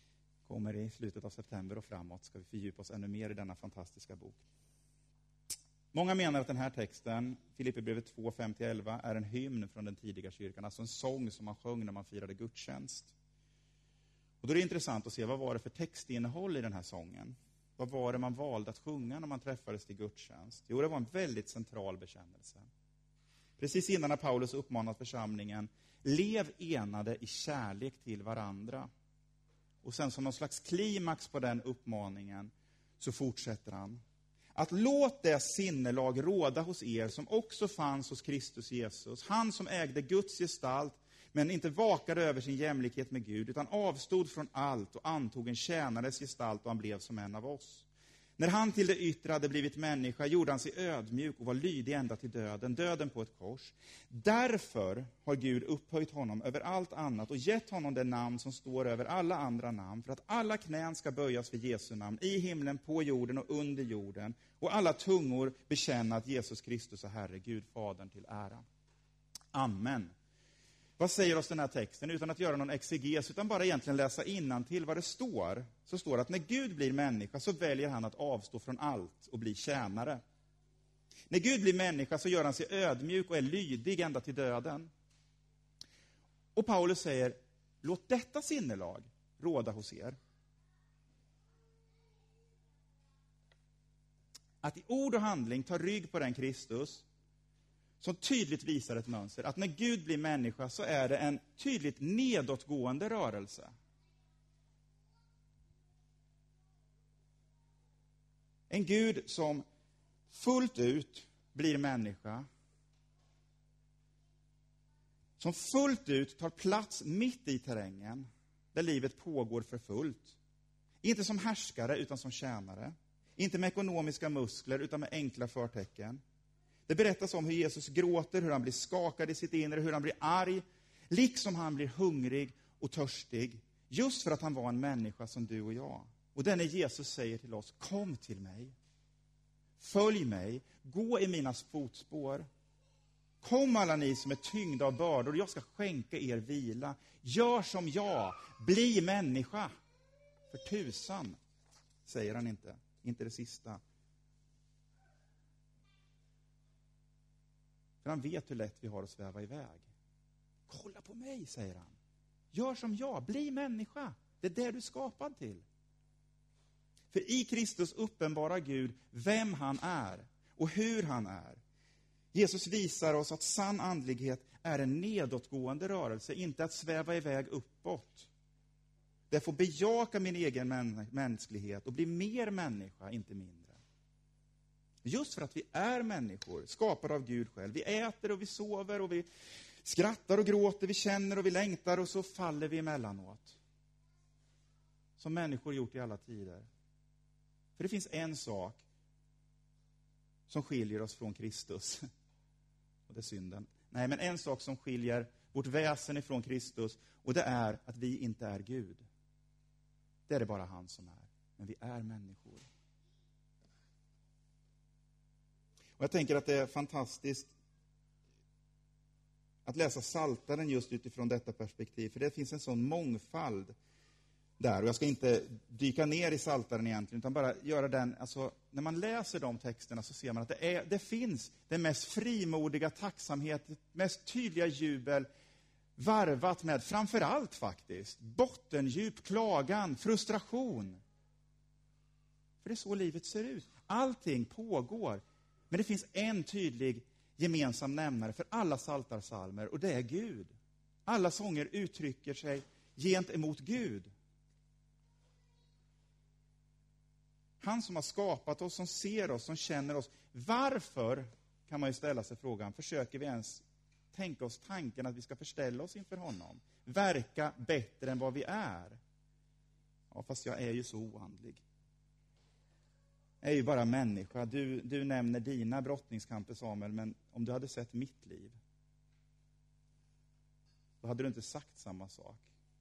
kommer i slutet av september och framåt ska vi fördjupa oss ännu mer i denna fantastiska bok. Många menar att den här texten, Filipperbrevet två, fem till elva, är en hymn från den tidiga kyrkan. Alltså en sång som man sjöng när man firade gudstjänst. Och då är det intressant att se vad var det för textinnehåll i den här sången. Vad var det man valde att sjunga när man träffades till gudstjänst? Jo, det var en väldigt central bekännelse. Precis innan när Paulus uppmanat församlingen, lev enade i kärlek till varandra. Och sen som någon slags klimax på den uppmaningen så fortsätter han. Att låt det sinnelag råda hos er som också fanns hos Kristus Jesus. Han som ägde Guds gestalt men inte vakade över sin jämlikhet med Gud utan avstod från allt och antog en tjänares gestalt och han blev som en av oss. När han till det yttre hade blivit människa gjorde han sig ödmjuk och var lydig ända till döden, döden på ett kors. Därför har Gud upphöjt honom över allt annat och gett honom det namn som står över alla andra namn för att alla knän ska böjas för Jesu namn i himlen, på jorden och under jorden och alla tungor bekänna att Jesus Kristus är Herre, Gud Fadern till ära. Amen. Vad säger oss den här texten? Utan att göra någon exeges, utan bara egentligen läsa innantill vad det står. Så står det att när Gud blir människa så väljer han att avstå från allt och bli tjänare. När Gud blir människa så gör han sig ödmjuk och är lydig ända till döden. Och Paulus säger, låt detta sinnelag råda hos er. Att i ord och handling ta rygg på den Kristus som tydligt visar ett mönster. Att när Gud blir människa så är det en tydligt nedåtgående rörelse. En Gud som fullt ut blir människa. Som fullt ut tar plats mitt i terrängen där livet pågår för fullt. Inte som härskare utan som tjänare. Inte med ekonomiska muskler utan med enkla förtecken. Det berättas om hur Jesus gråter, hur han blir skakad i sitt inre, hur han blir arg. Liksom han blir hungrig och törstig. Just för att han var en människa som du och jag. Och denne Jesus säger till oss, kom till mig. Följ mig, gå i mina fotspår. Kom alla ni som är tyngda av bördor, jag ska skänka er vila. Gör som jag, bli människa. För tusan, säger han inte. Inte det sista. För han vet hur lätt vi har att sväva iväg. Kolla på mig, säger han. Gör som jag, bli människa. Det är det du är skapad till. För i Kristus uppenbarar Gud vem han är och hur han är. Jesus visar oss att sann andlighet är en nedåtgående rörelse, inte att sväva iväg uppåt. Det får bejaka min egen mänsklighet och bli mer människa, inte mindre. Just för att vi är människor, skapade av Gud själv. Vi äter och vi sover och vi skrattar och gråter, vi känner och vi längtar och så faller vi emellanåt. Som människor gjort i alla tider. För det finns en sak som skiljer oss från Kristus. Och det är synden. Nej, men en sak som skiljer vårt väsen ifrån Kristus. Och det är att vi inte är Gud. Det är det bara han som är. Men vi är människor. Och jag tänker att det är fantastiskt att läsa Psaltaren just utifrån detta perspektiv. För det finns en sån mångfald där. Och jag ska inte dyka ner i Psaltaren egentligen, utan bara göra den. Alltså, när man läser de texterna så ser man att det, är, det finns den mest frimodiga tacksamhet, det mest tydliga jubel, varvat med framförallt faktiskt bottendjup, klagan, frustration. För det är så livet ser ut. Allting pågår. Men det finns en tydlig gemensam nämnare för alla psaltarpsalmer, och det är Gud. Alla sånger uttrycker sig gentemot Gud. Han som har skapat oss, som ser oss, som känner oss. Varför, kan man ju ställa sig frågan, försöker vi ens tänka oss tanken att vi ska förställa oss inför honom? Verka bättre än vad vi är. Ja, fast jag är ju så oandlig. Jag är ju bara människa. Du, du nämner dina brottningskamper, Samuel, men om du hade sett mitt liv, då hade du inte sagt samma sak.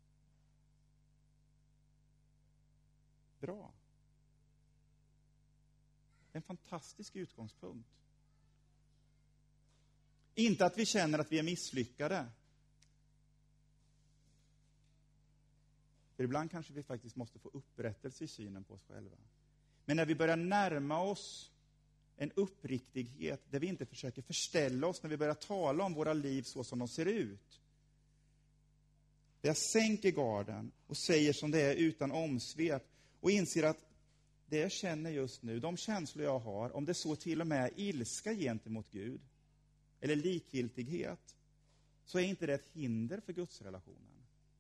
Bra. En fantastisk utgångspunkt. Inte att vi känner att vi är misslyckade. För ibland kanske vi faktiskt måste få upprättelse i synen på oss själva. Men när vi börjar närma oss en uppriktighet där vi inte försöker förställa oss, när vi börjar tala om våra liv så som de ser ut. Där jag sänker garden och säger som det är utan omsvep och inser att det jag känner just nu, de känslor jag har, om det så till och med är ilska gentemot Gud eller likgiltighet, så är inte det ett hinder för Guds relationen.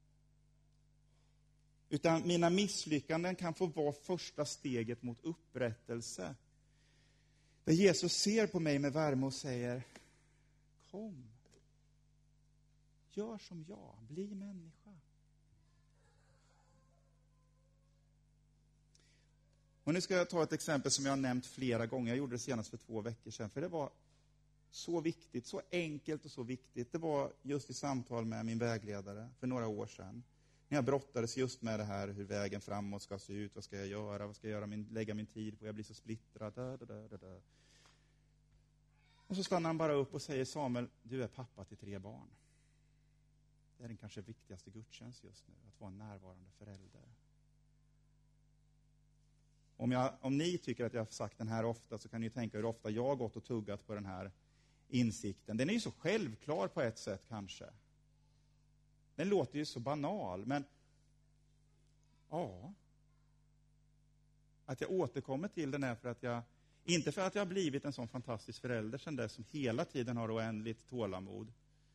Utan mina misslyckanden kan få vara första steget mot upprättelse. Där Jesus ser på mig med värme och säger: kom, gör som jag, bli människa. Och nu ska jag ta ett exempel som jag har nämnt flera gånger. Jag gjorde det senast för två veckor sedan. För det var så viktigt, så enkelt och så viktigt. Det var just i samtal med min vägledare för några år sedan. När jag brottades just med det här, hur vägen framåt ska se ut. Vad ska jag göra? Vad ska jag göra min, lägga min tid på? Jag blir så splittrad. Där, där, där, där. Och så stannar han bara upp och säger: Samuel, du är pappa till tre barn. Det är den kanske viktigaste gudstjänst just nu. Att vara en närvarande förälder. Om, jag, om ni tycker att jag har sagt den här ofta, så kan ni tänka hur ofta jag har gått och tuggat på den här insikten. Den är ju så självklar på ett sätt kanske. Den låter ju så banal, men ja. Att jag återkommer till den är för att jag, inte för att jag har blivit en sån fantastisk förälder sedan dess, som hela tiden har oändligt tålamod.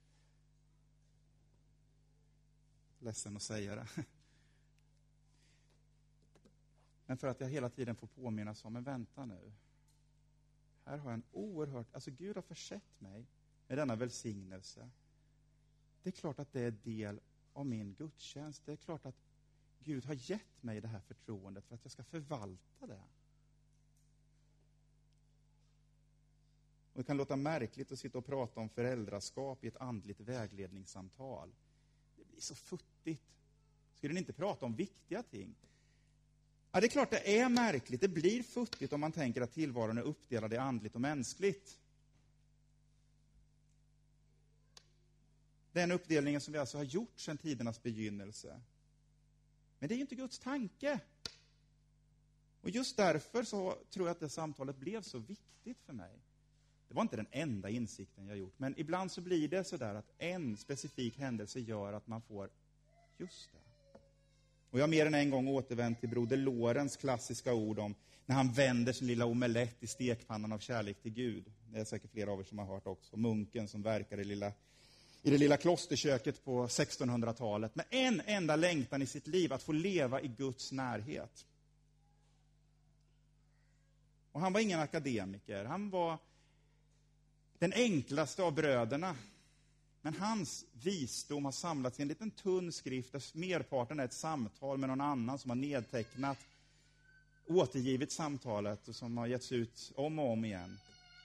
Ledsen att säga det. Men för att jag hela tiden får påminnas om, men vänta nu. Här har jag en oerhört, alltså Gud har försett mig med denna välsignelse. Det är klart att det är del av min gudstjänst. Det är klart att Gud har gett mig det här förtroendet för att jag ska förvalta det. Och det kan låta märkligt att sitta och prata om föräldraskap i ett andligt vägledningssamtal. Det blir så futtigt. Skulle ni inte prata om viktiga ting? Ja, det är klart det är märkligt. Det blir futtigt om man tänker att tillvaron är uppdelad i andligt och mänskligt. Den uppdelningen som vi alltså har gjort sedan tidernas begynnelse. Men det är ju inte Guds tanke. Och just därför så tror jag att det samtalet blev så viktigt för mig. Det var inte den enda insikten jag gjort. Men ibland så blir det så där att en specifik händelse gör att man får just det. Och jag har mer än en gång återvänt till broder Lorens klassiska ord om när han vänder sin lilla omelett i stekpannan av kärlek till Gud. Det är säkert flera av er som har hört också. Munken som verkar i, lilla, i det lilla klosterköket på sextonhundratalet. Med en enda längtan i sitt liv, att få leva i Guds närhet. Och han var ingen akademiker. Han var den enklaste av bröderna. Men hans visdom har samlats i en liten tunn skrift där merparten är ett samtal med någon annan som har nedtecknat, återgivit samtalet och som har getts ut om och om igen.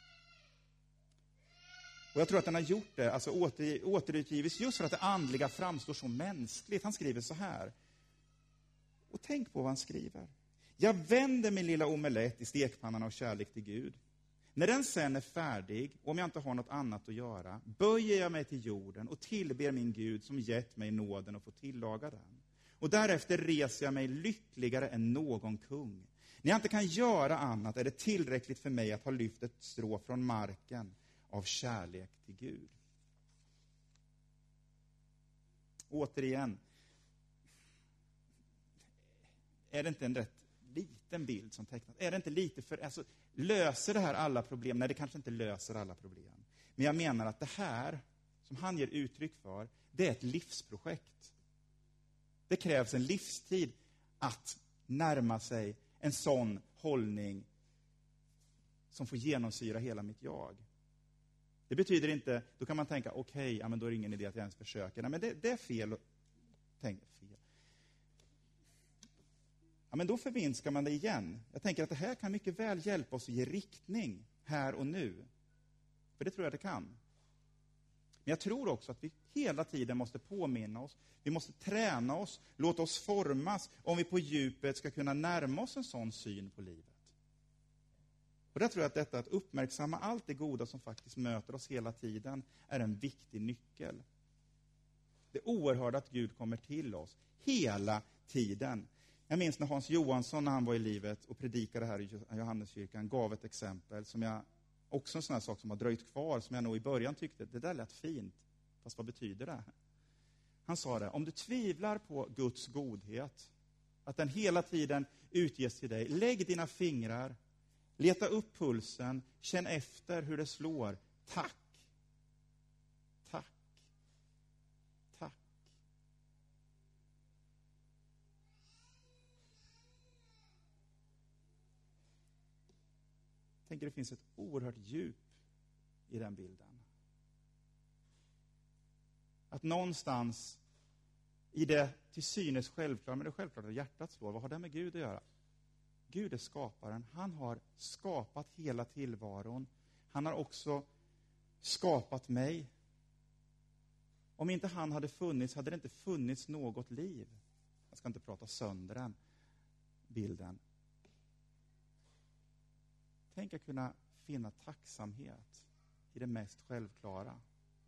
Och jag tror att den har gjort det, alltså åter, återutgivits just för att det andliga framstår så mänskligt. Han skriver så här. Och tänk på vad han skriver. Jag vänder min lilla omelett i stekpannan av kärlek till Gud. När den sen är färdig, om jag inte har något annat att göra, böjer jag mig till jorden och tillber min Gud som gett mig nåden att få tillaga den. Och därefter reser jag mig lyckligare än någon kung. När jag inte kan göra annat är det tillräckligt för mig att ha lyft ett strå från marken av kärlek till Gud. Återigen, är det inte en rätt liten bild som tecknas? Är det inte lite för, alltså, löser det här alla problem? Nej, det kanske inte löser alla problem. Men jag menar att det här som han ger uttryck för, det är ett livsprojekt. Det krävs en livstid att närma sig en sån hållning som får genomsyra hela mitt jag. Det betyder inte, då kan man tänka, okej, okay, ja, men då är det ingen idé att jag ens försöker. Nej, men det, det är fel. Tänk, fel. Ja, men då förvinskar man det igen. Jag tänker att det här kan mycket väl hjälpa oss att ge riktning här och nu. För det tror jag det kan. Men jag tror också att vi hela tiden måste påminna oss. Vi måste träna oss, låta oss formas om vi på djupet ska kunna närma oss en sån syn på livet. Och där tror jag att detta att uppmärksamma allt det goda som faktiskt möter oss hela tiden är en viktig nyckel. Det är oerhört att Gud kommer till oss hela tiden. Jag minns när Hans Johansson, när han var i livet och predikade här i Johanneskyrkan, gav ett exempel som jag, också en sån här sak som har dröjt kvar, som jag nog i början tyckte, det där lät fint, fast vad betyder det? Han sa det, om du tvivlar på Guds godhet, att den hela tiden utges till dig, lägg dina fingrar, leta upp pulsen, känn efter hur det slår, tack, tack, tack. Jag tänker det finns ett oerhört djup i den bilden. Att någonstans i det till synes självklart, men det är självklart att hjärtat slår. Vad har det med Gud att göra? Gud är skaparen. Han har skapat hela tillvaron. Han har också skapat mig. Om inte han hade funnits, hade det inte funnits något liv. Jag ska inte prata sönder den bilden. Tänk att kunna finna tacksamhet i det mest självklara.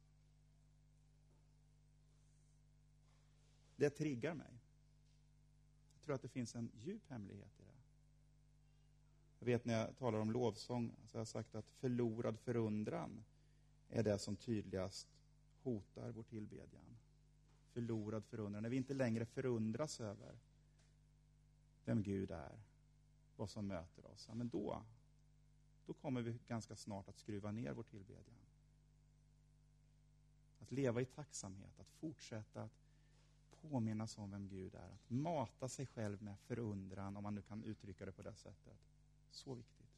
Det triggar mig. Jag tror att det finns en djup hemlighet i det. Jag vet när jag talar om lovsång, så jag har sagt att förlorad förundran är det som tydligast hotar vår tillbedjan. Förlorad förundran. När vi inte längre förundras över vem Gud är, vad som möter oss. Ja, men då, då kommer vi ganska snart att skruva ner vår tillbedjan. Att leva i tacksamhet, att fortsätta att påminnas om vem Gud är. Att mata sig själv med förundran, om man nu kan uttrycka det på det sättet. Så viktigt.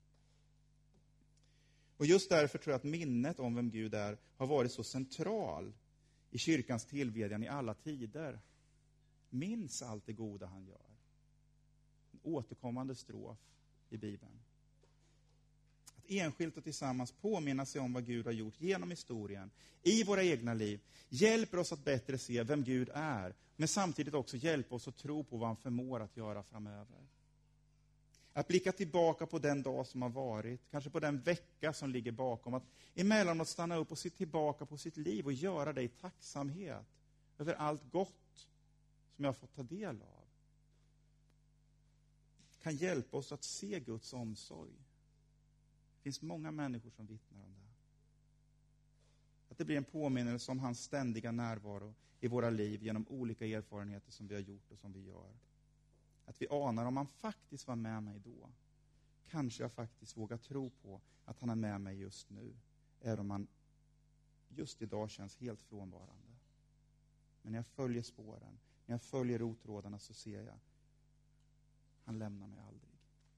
Och just därför tror jag att minnet om vem Gud är har varit så central i kyrkans tillbedjan i alla tider. Minns allt det goda han gör. En återkommande strof i Bibeln. Att enskilt och tillsammans påminna sig om vad Gud har gjort genom historien, i våra egna liv, hjälper oss att bättre se vem Gud är, men samtidigt också hjälper oss att tro på vad han förmår att göra framöver. Att blicka tillbaka på den dag som har varit, kanske på den vecka som ligger bakom, att emellanåt stanna upp och se tillbaka på sitt liv och göra det i tacksamhet över allt gott som jag har fått ta del av. Kan hjälpa oss att se Guds omsorg. Det finns många människor som vittnar om det. Att det blir en påminnelse om hans ständiga närvaro i våra liv genom olika erfarenheter som vi har gjort och som vi gör. Att vi anar om han faktiskt var med mig då. Kanske jag faktiskt vågar tro på att han är med mig just nu. Även om han just idag känns helt frånvarande. Men när jag följer spåren, när jag följer rotrådarna, så ser jag han lämnar mig aldrig.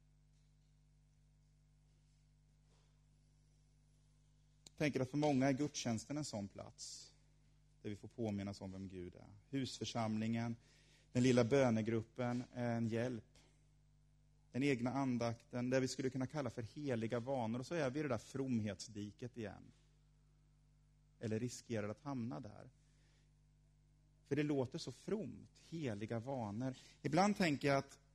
Jag tänker att för många är gudstjänsten en sån plats där vi får påminnas om vem Gud är. Husförsamlingen, den lilla bönegruppen är en hjälp. Den egna andakten, det vi skulle kunna kalla för heliga vanor. Och så är vi i det där fromhetsdiket igen. Eller riskerar att hamna där. För det låter så fromt, heliga vanor. Ibland tänker jag att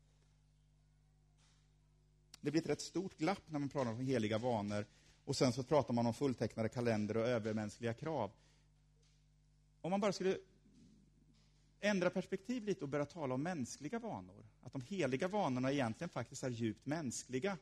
det blir ett rätt stort glapp när man pratar om heliga vanor. Och sen så pratar man om fulltecknade kalender och övermänskliga krav. Om man bara skulle ändra perspektiv lite och börja tala om mänskliga vanor. Att de heliga vanorna egentligen faktiskt är djupt mänskliga.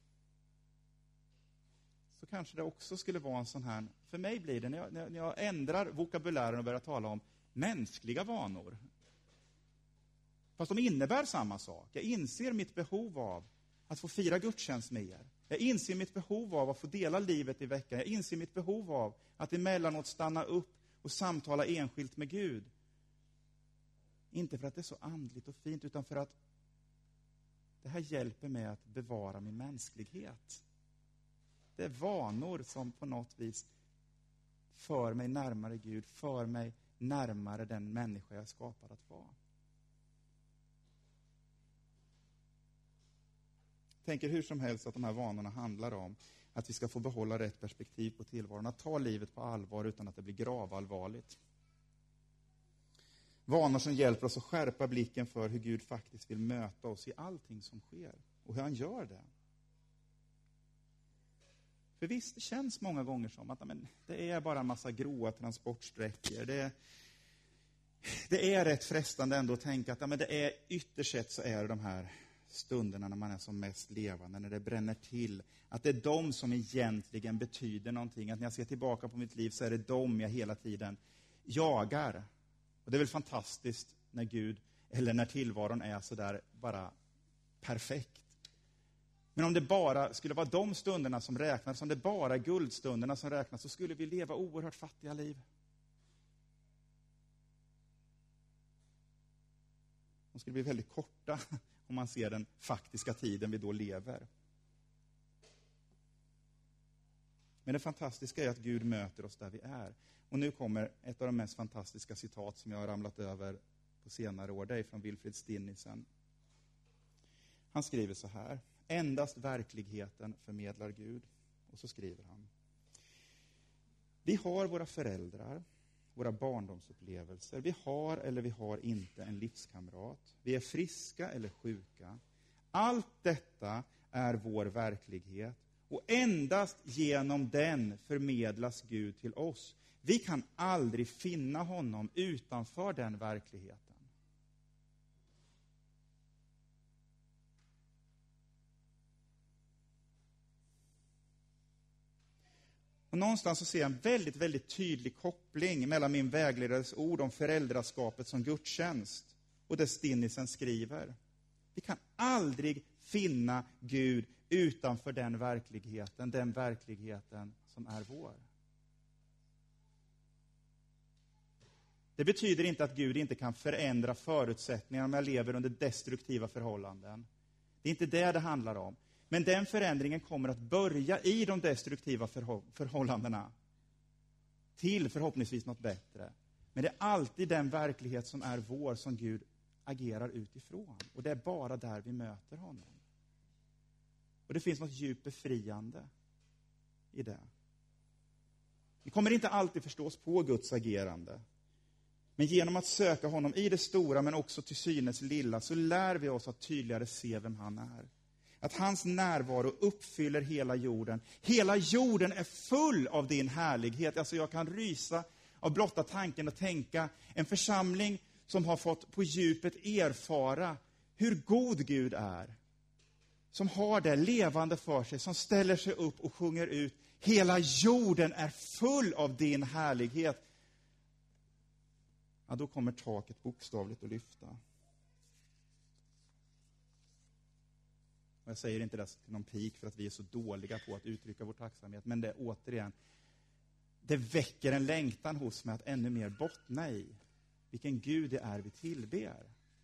Så kanske det också skulle vara en sån här... För mig blir det när jag, när jag ändrar vokabulären och börjar tala om mänskliga vanor. Fast de innebär samma sak. Jag inser mitt behov av att få fira gudstjänst med er. Jag inser mitt behov av att få dela livet i veckan. Jag inser mitt behov av att emellanåt stanna upp och samtala enskilt med Gud. Inte för att det är så andligt och fint, utan för att det här hjälper mig att bevara min mänsklighet. Det är vanor som på något vis för mig närmare Gud, för mig närmare den människa jag skapad att vara. Jag tänker hur som helst att de här vanorna handlar om att vi ska få behålla rätt perspektiv på tillvaron, att ta livet på allvar utan att det blir gravallvarligt. Vanor som hjälper oss att skärpa blicken för hur Gud faktiskt vill möta oss i allting som sker. Och hur han gör det. För visst, det känns många gånger som att men, det är bara en massa gråa transportsträckor. Det är Det är rätt frestande ändå att tänka att ja, men det är, ytterst sett så är det de här stunderna när man är som mest levande, när det bränner till. Att det är de som egentligen betyder någonting. Att när jag ser tillbaka på mitt liv så är det de jag hela tiden jagar. Och det är väl fantastiskt när Gud, eller när tillvaron är så där bara perfekt. Men om det bara skulle vara de stunderna som räknas, om det bara är guldstunderna som räknas, så skulle vi leva oerhört fattiga liv. De skulle bli väldigt korta om man ser den faktiska tiden vi då lever. Men det fantastiska är att Gud möter oss där vi är. Och nu kommer ett av de mest fantastiska citat som jag har ramlat över på senare år. Det är från Wilfrid Stinnesen. Han skriver så här: endast verkligheten förmedlar Gud. Och så skriver han: vi har våra föräldrar, våra barndomsupplevelser. Vi har eller vi har inte en livskamrat. Vi är friska eller sjuka. Allt detta är vår verklighet. Och endast genom den förmedlas Gud till oss. Vi kan aldrig finna honom utanför den verkligheten. Och någonstans så ser jag en väldigt, väldigt tydlig koppling mellan min vägledares ord om föräldraskapet som gudstjänst och det Stinnesen skriver. Vi kan aldrig finna Gud utanför den verkligheten, den verkligheten som är vår. Det betyder inte att Gud inte kan förändra förutsättningar om jag lever under destruktiva förhållanden. Det är inte det det handlar om. Men den förändringen kommer att börja i de destruktiva förhållandena till förhoppningsvis något bättre. Men det är alltid den verklighet som är vår som Gud agerar utifrån. Och det är bara där vi möter honom. Och det finns något djupt befriande i det. Vi kommer inte alltid förstås på Guds agerande. Men genom att söka honom i det stora men också till synes lilla så lär vi oss att tydligare se vem han är. Att hans närvaro uppfyller hela jorden. Hela jorden är full av din härlighet. Alltså jag kan rysa av blotta tanken och tänka en församling som har fått på djupet erfara hur god Gud är. Som har det levande för sig, som ställer sig upp och sjunger ut: hela jorden är full av din härlighet. Ja, då kommer taket bokstavligt att lyfta. Jag säger inte det till någon pik för att vi är så dåliga på att uttrycka vår tacksamhet. Men det är återigen, det väcker en längtan hos mig att ännu mer bottna i vilken Gud det är vi tillber.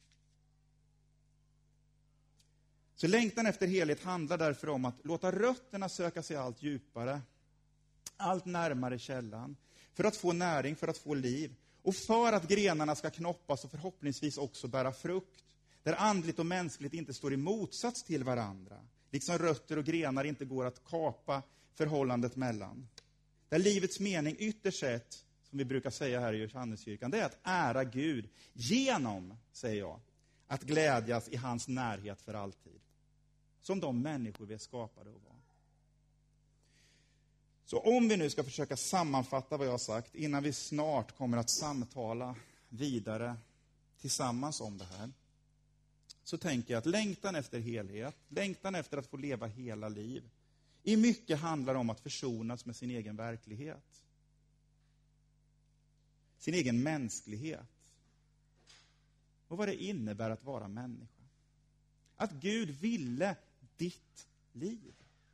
Så längtan efter helhet handlar därför om att låta rötterna söka sig allt djupare, allt närmare källan, för att få näring, för att få liv. Och för att grenarna ska knoppas och förhoppningsvis också bära frukt. Där andligt och mänskligt inte står i motsats till varandra. Liksom rötter och grenar inte går att kapa förhållandet mellan. Där livets mening ytterst sett, som vi brukar säga här i Johanneskyrkan, det är att ära Gud genom, säger jag, att glädjas i hans närhet för alltid. Som de människor vi är skapade att vara. Så om vi nu ska försöka sammanfatta vad jag har sagt innan vi snart kommer att samtala vidare tillsammans om det här. Så tänker jag att längtan efter helhet, längtan efter att få leva hela liv, i mycket handlar om att försonas med sin egen verklighet. Sin egen mänsklighet. Och vad det innebär att vara människa. Att Gud ville ditt liv.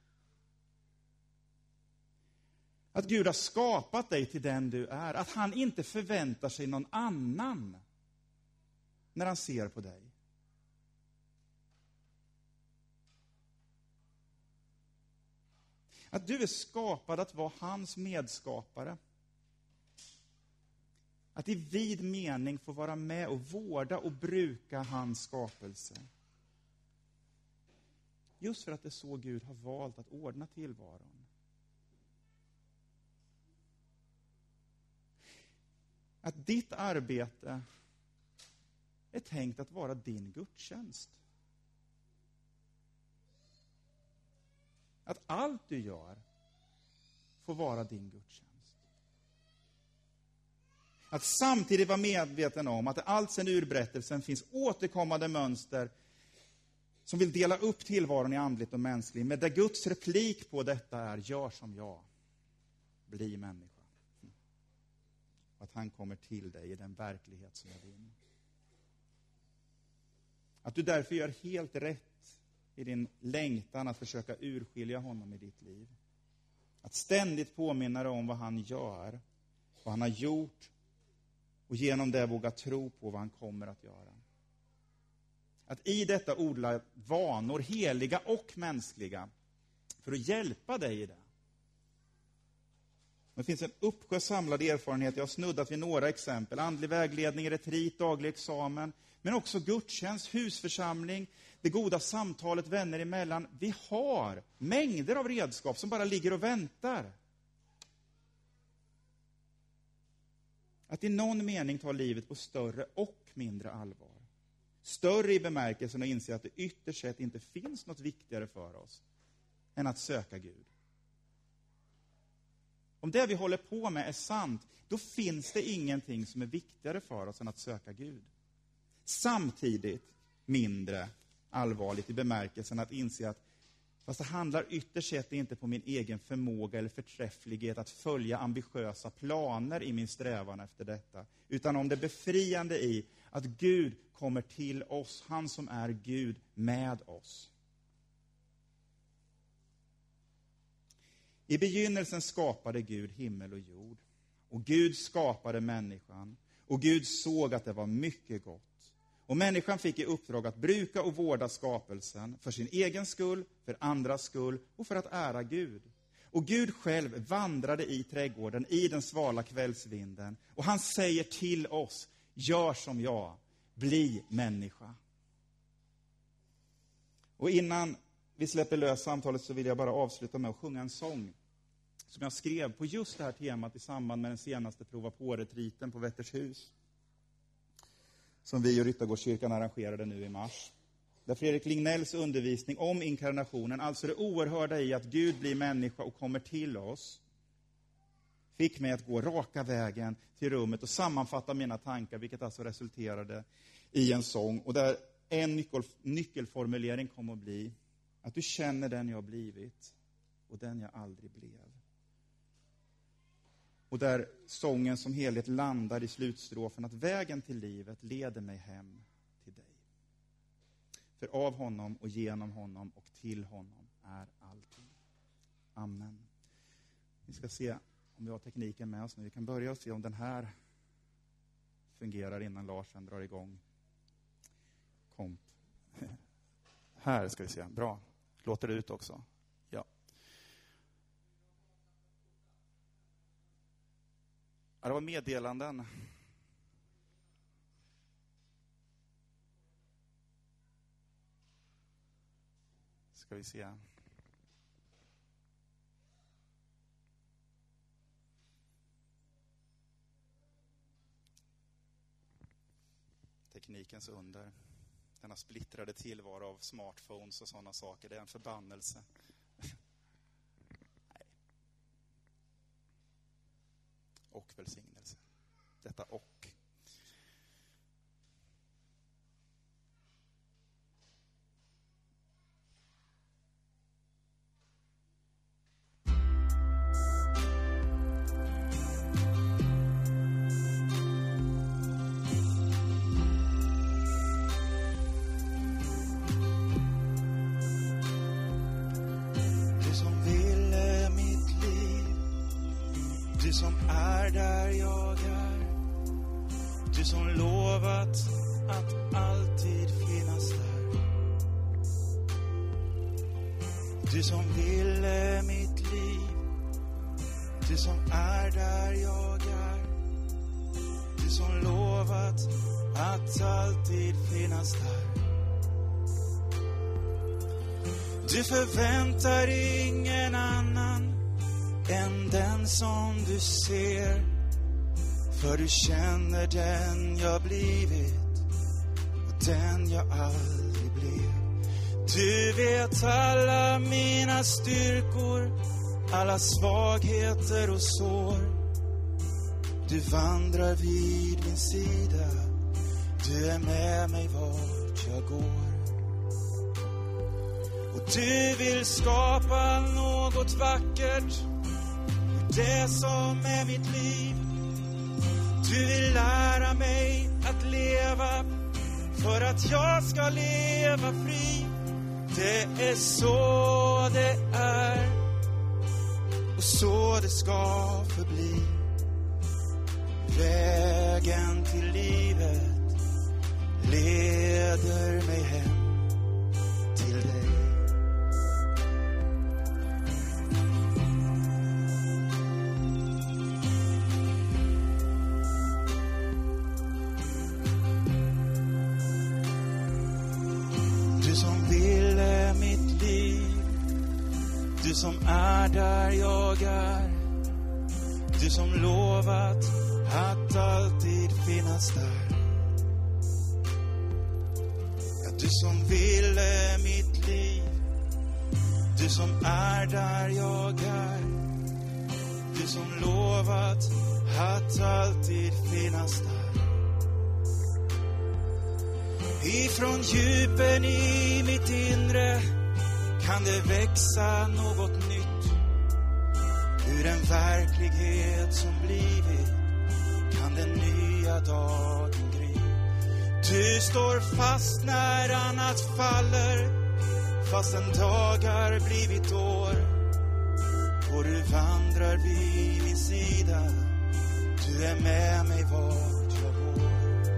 Att Gud har skapat dig till den du är. Att han inte förväntar sig någon annan när han ser på dig. Att du är skapad att vara hans medskapare. Att i vid mening få vara med och vårda och bruka hans skapelse. Just för att det är så Gud har valt att ordna tillvaron. Att ditt arbete är tänkt att vara din gudstjänst. Att allt du gör får vara din gudstjänst. Att samtidigt vara medveten om att det allt sedan urberättelsen finns återkommande mönster som vill dela upp tillvaron i andligt och mänskligt. Men där Guds replik på detta är: gör som jag, bli människa. Och att han kommer till dig i den verklighet som är din. Att du därför gör helt rätt i din längtan att försöka urskilja honom i ditt liv. Att ständigt påminna dig om vad han gör, vad han har gjort, och genom det våga tro på vad han kommer att göra. Att i detta odla vanor, heliga och mänskliga, för att hjälpa dig i det. Det finns en uppsjö samlad erfarenhet. Jag har snuddat vid några exempel. Andlig vägledning, retreat, daglig examen. Men också gudstjänst, husförsamling, det goda samtalet vänner emellan. Vi har mängder av redskap som bara ligger och väntar. Att i någon mening ta livet på större och mindre allvar. Större i bemärkelsen att inse att det ytterst sett inte finns något viktigare för oss än att söka Gud. Om det vi håller på med är sant, då finns det ingenting som är viktigare för oss än att söka Gud. Samtidigt mindre allvarligt i bemärkelsen att inse att fast det handlar ytterst sett inte på min egen förmåga eller förträfflighet att följa ambitiösa planer i min strävan efter detta. Utan om det befriande i att Gud kommer till oss, han som är Gud med oss. I begynnelsen skapade Gud himmel och jord. Och Gud skapade människan. Och Gud såg att det var mycket gott. Och människan fick i uppdrag att bruka och vårda skapelsen för sin egen skull, för andras skull och för att ära Gud. Och Gud själv vandrade i trädgården i den svala kvällsvinden. Och han säger till oss: gör som jag, bli människa. Och innan vi släpper lös samtalet så vill jag bara avsluta med att sjunga en sång som jag skrev på just det här temat i samband med den senaste prova på-retriten på Vättershus, som vi och Ryttargårdskyrkan arrangerade nu i mars. Där Fredrik Lignells undervisning om inkarnationen, alltså det oerhörda i att Gud blir människa och kommer till oss, fick mig att gå raka vägen till rummet och sammanfatta mina tankar, vilket alltså resulterade i en sång. Och där en nyckel, nyckelformulering kom att bli att du känner den jag blivit och den jag aldrig blev. Och där sången som helhet landar i slutstrofen att vägen till livet leder mig hem till dig. För av honom och genom honom och till honom är allting. Amen. Vi ska se om vi har tekniken med oss nu. Vi kan börja och se om den här fungerar innan Larsen drar igång komp. Här ska vi se. Bra. Låter det ut också? Ja. Ja, det var meddelanden. Ska vi se. Teknikens under. Denna splittrade tillvaro av smartphones och sådana saker. Det är en förbannelse. Nej. Och välsignelse. Detta och. Du som är där jag är. Du som lovat att alltid finnas där. Du som ville mitt liv. Du som är där jag är. Du som lovat att alltid finnas där. Du förväntar ingen annan än den som du ser. För du känner den jag blivit och den jag aldrig blev. Du vet alla mina styrkor, alla svagheter och sår. Du vandrar vid min sida. Du är med mig vart jag går. Och du vill skapa något vackert ur det som är mitt liv. Du vill lära mig att leva för att jag ska leva fri. Det är så det är och så det ska förbli. Vägen till livet leder mig hem till dig. Du som ville mitt liv, du som är där jag är, du som lovat att alltid finnas där. Ja, du som ville mitt liv, du som är där jag är, du som lovat att alltid finnas där. Ifrån djupen i mitt inre kan det växa något nytt. Ur en verklighet som blivit kan den nya dagen gry. Du står fast när annat faller, fastän dagar blivit år. Och du vandrar vid min sida. Du är med mig vart jag går.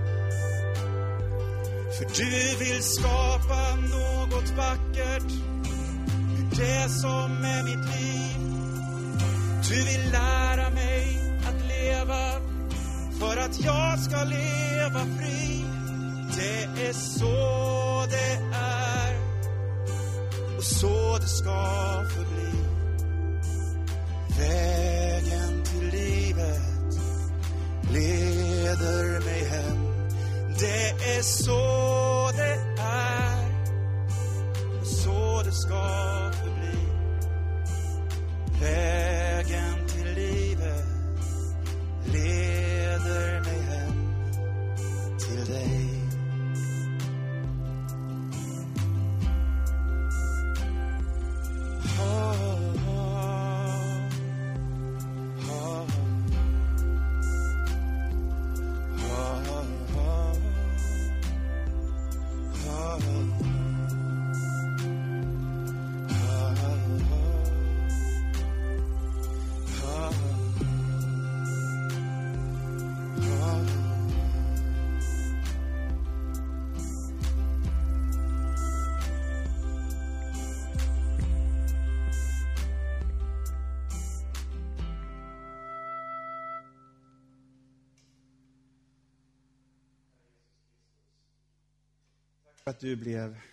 För du vill skapa något vackert ur det som är mitt liv. Du vill lära mig att leva för att jag ska leva fri. Det är så det är och så det ska förbli. Vägen till livet leder mig hem. Det är så det är och så det ska förbli. Vägen till livet leder mig hem till dig. Att du blev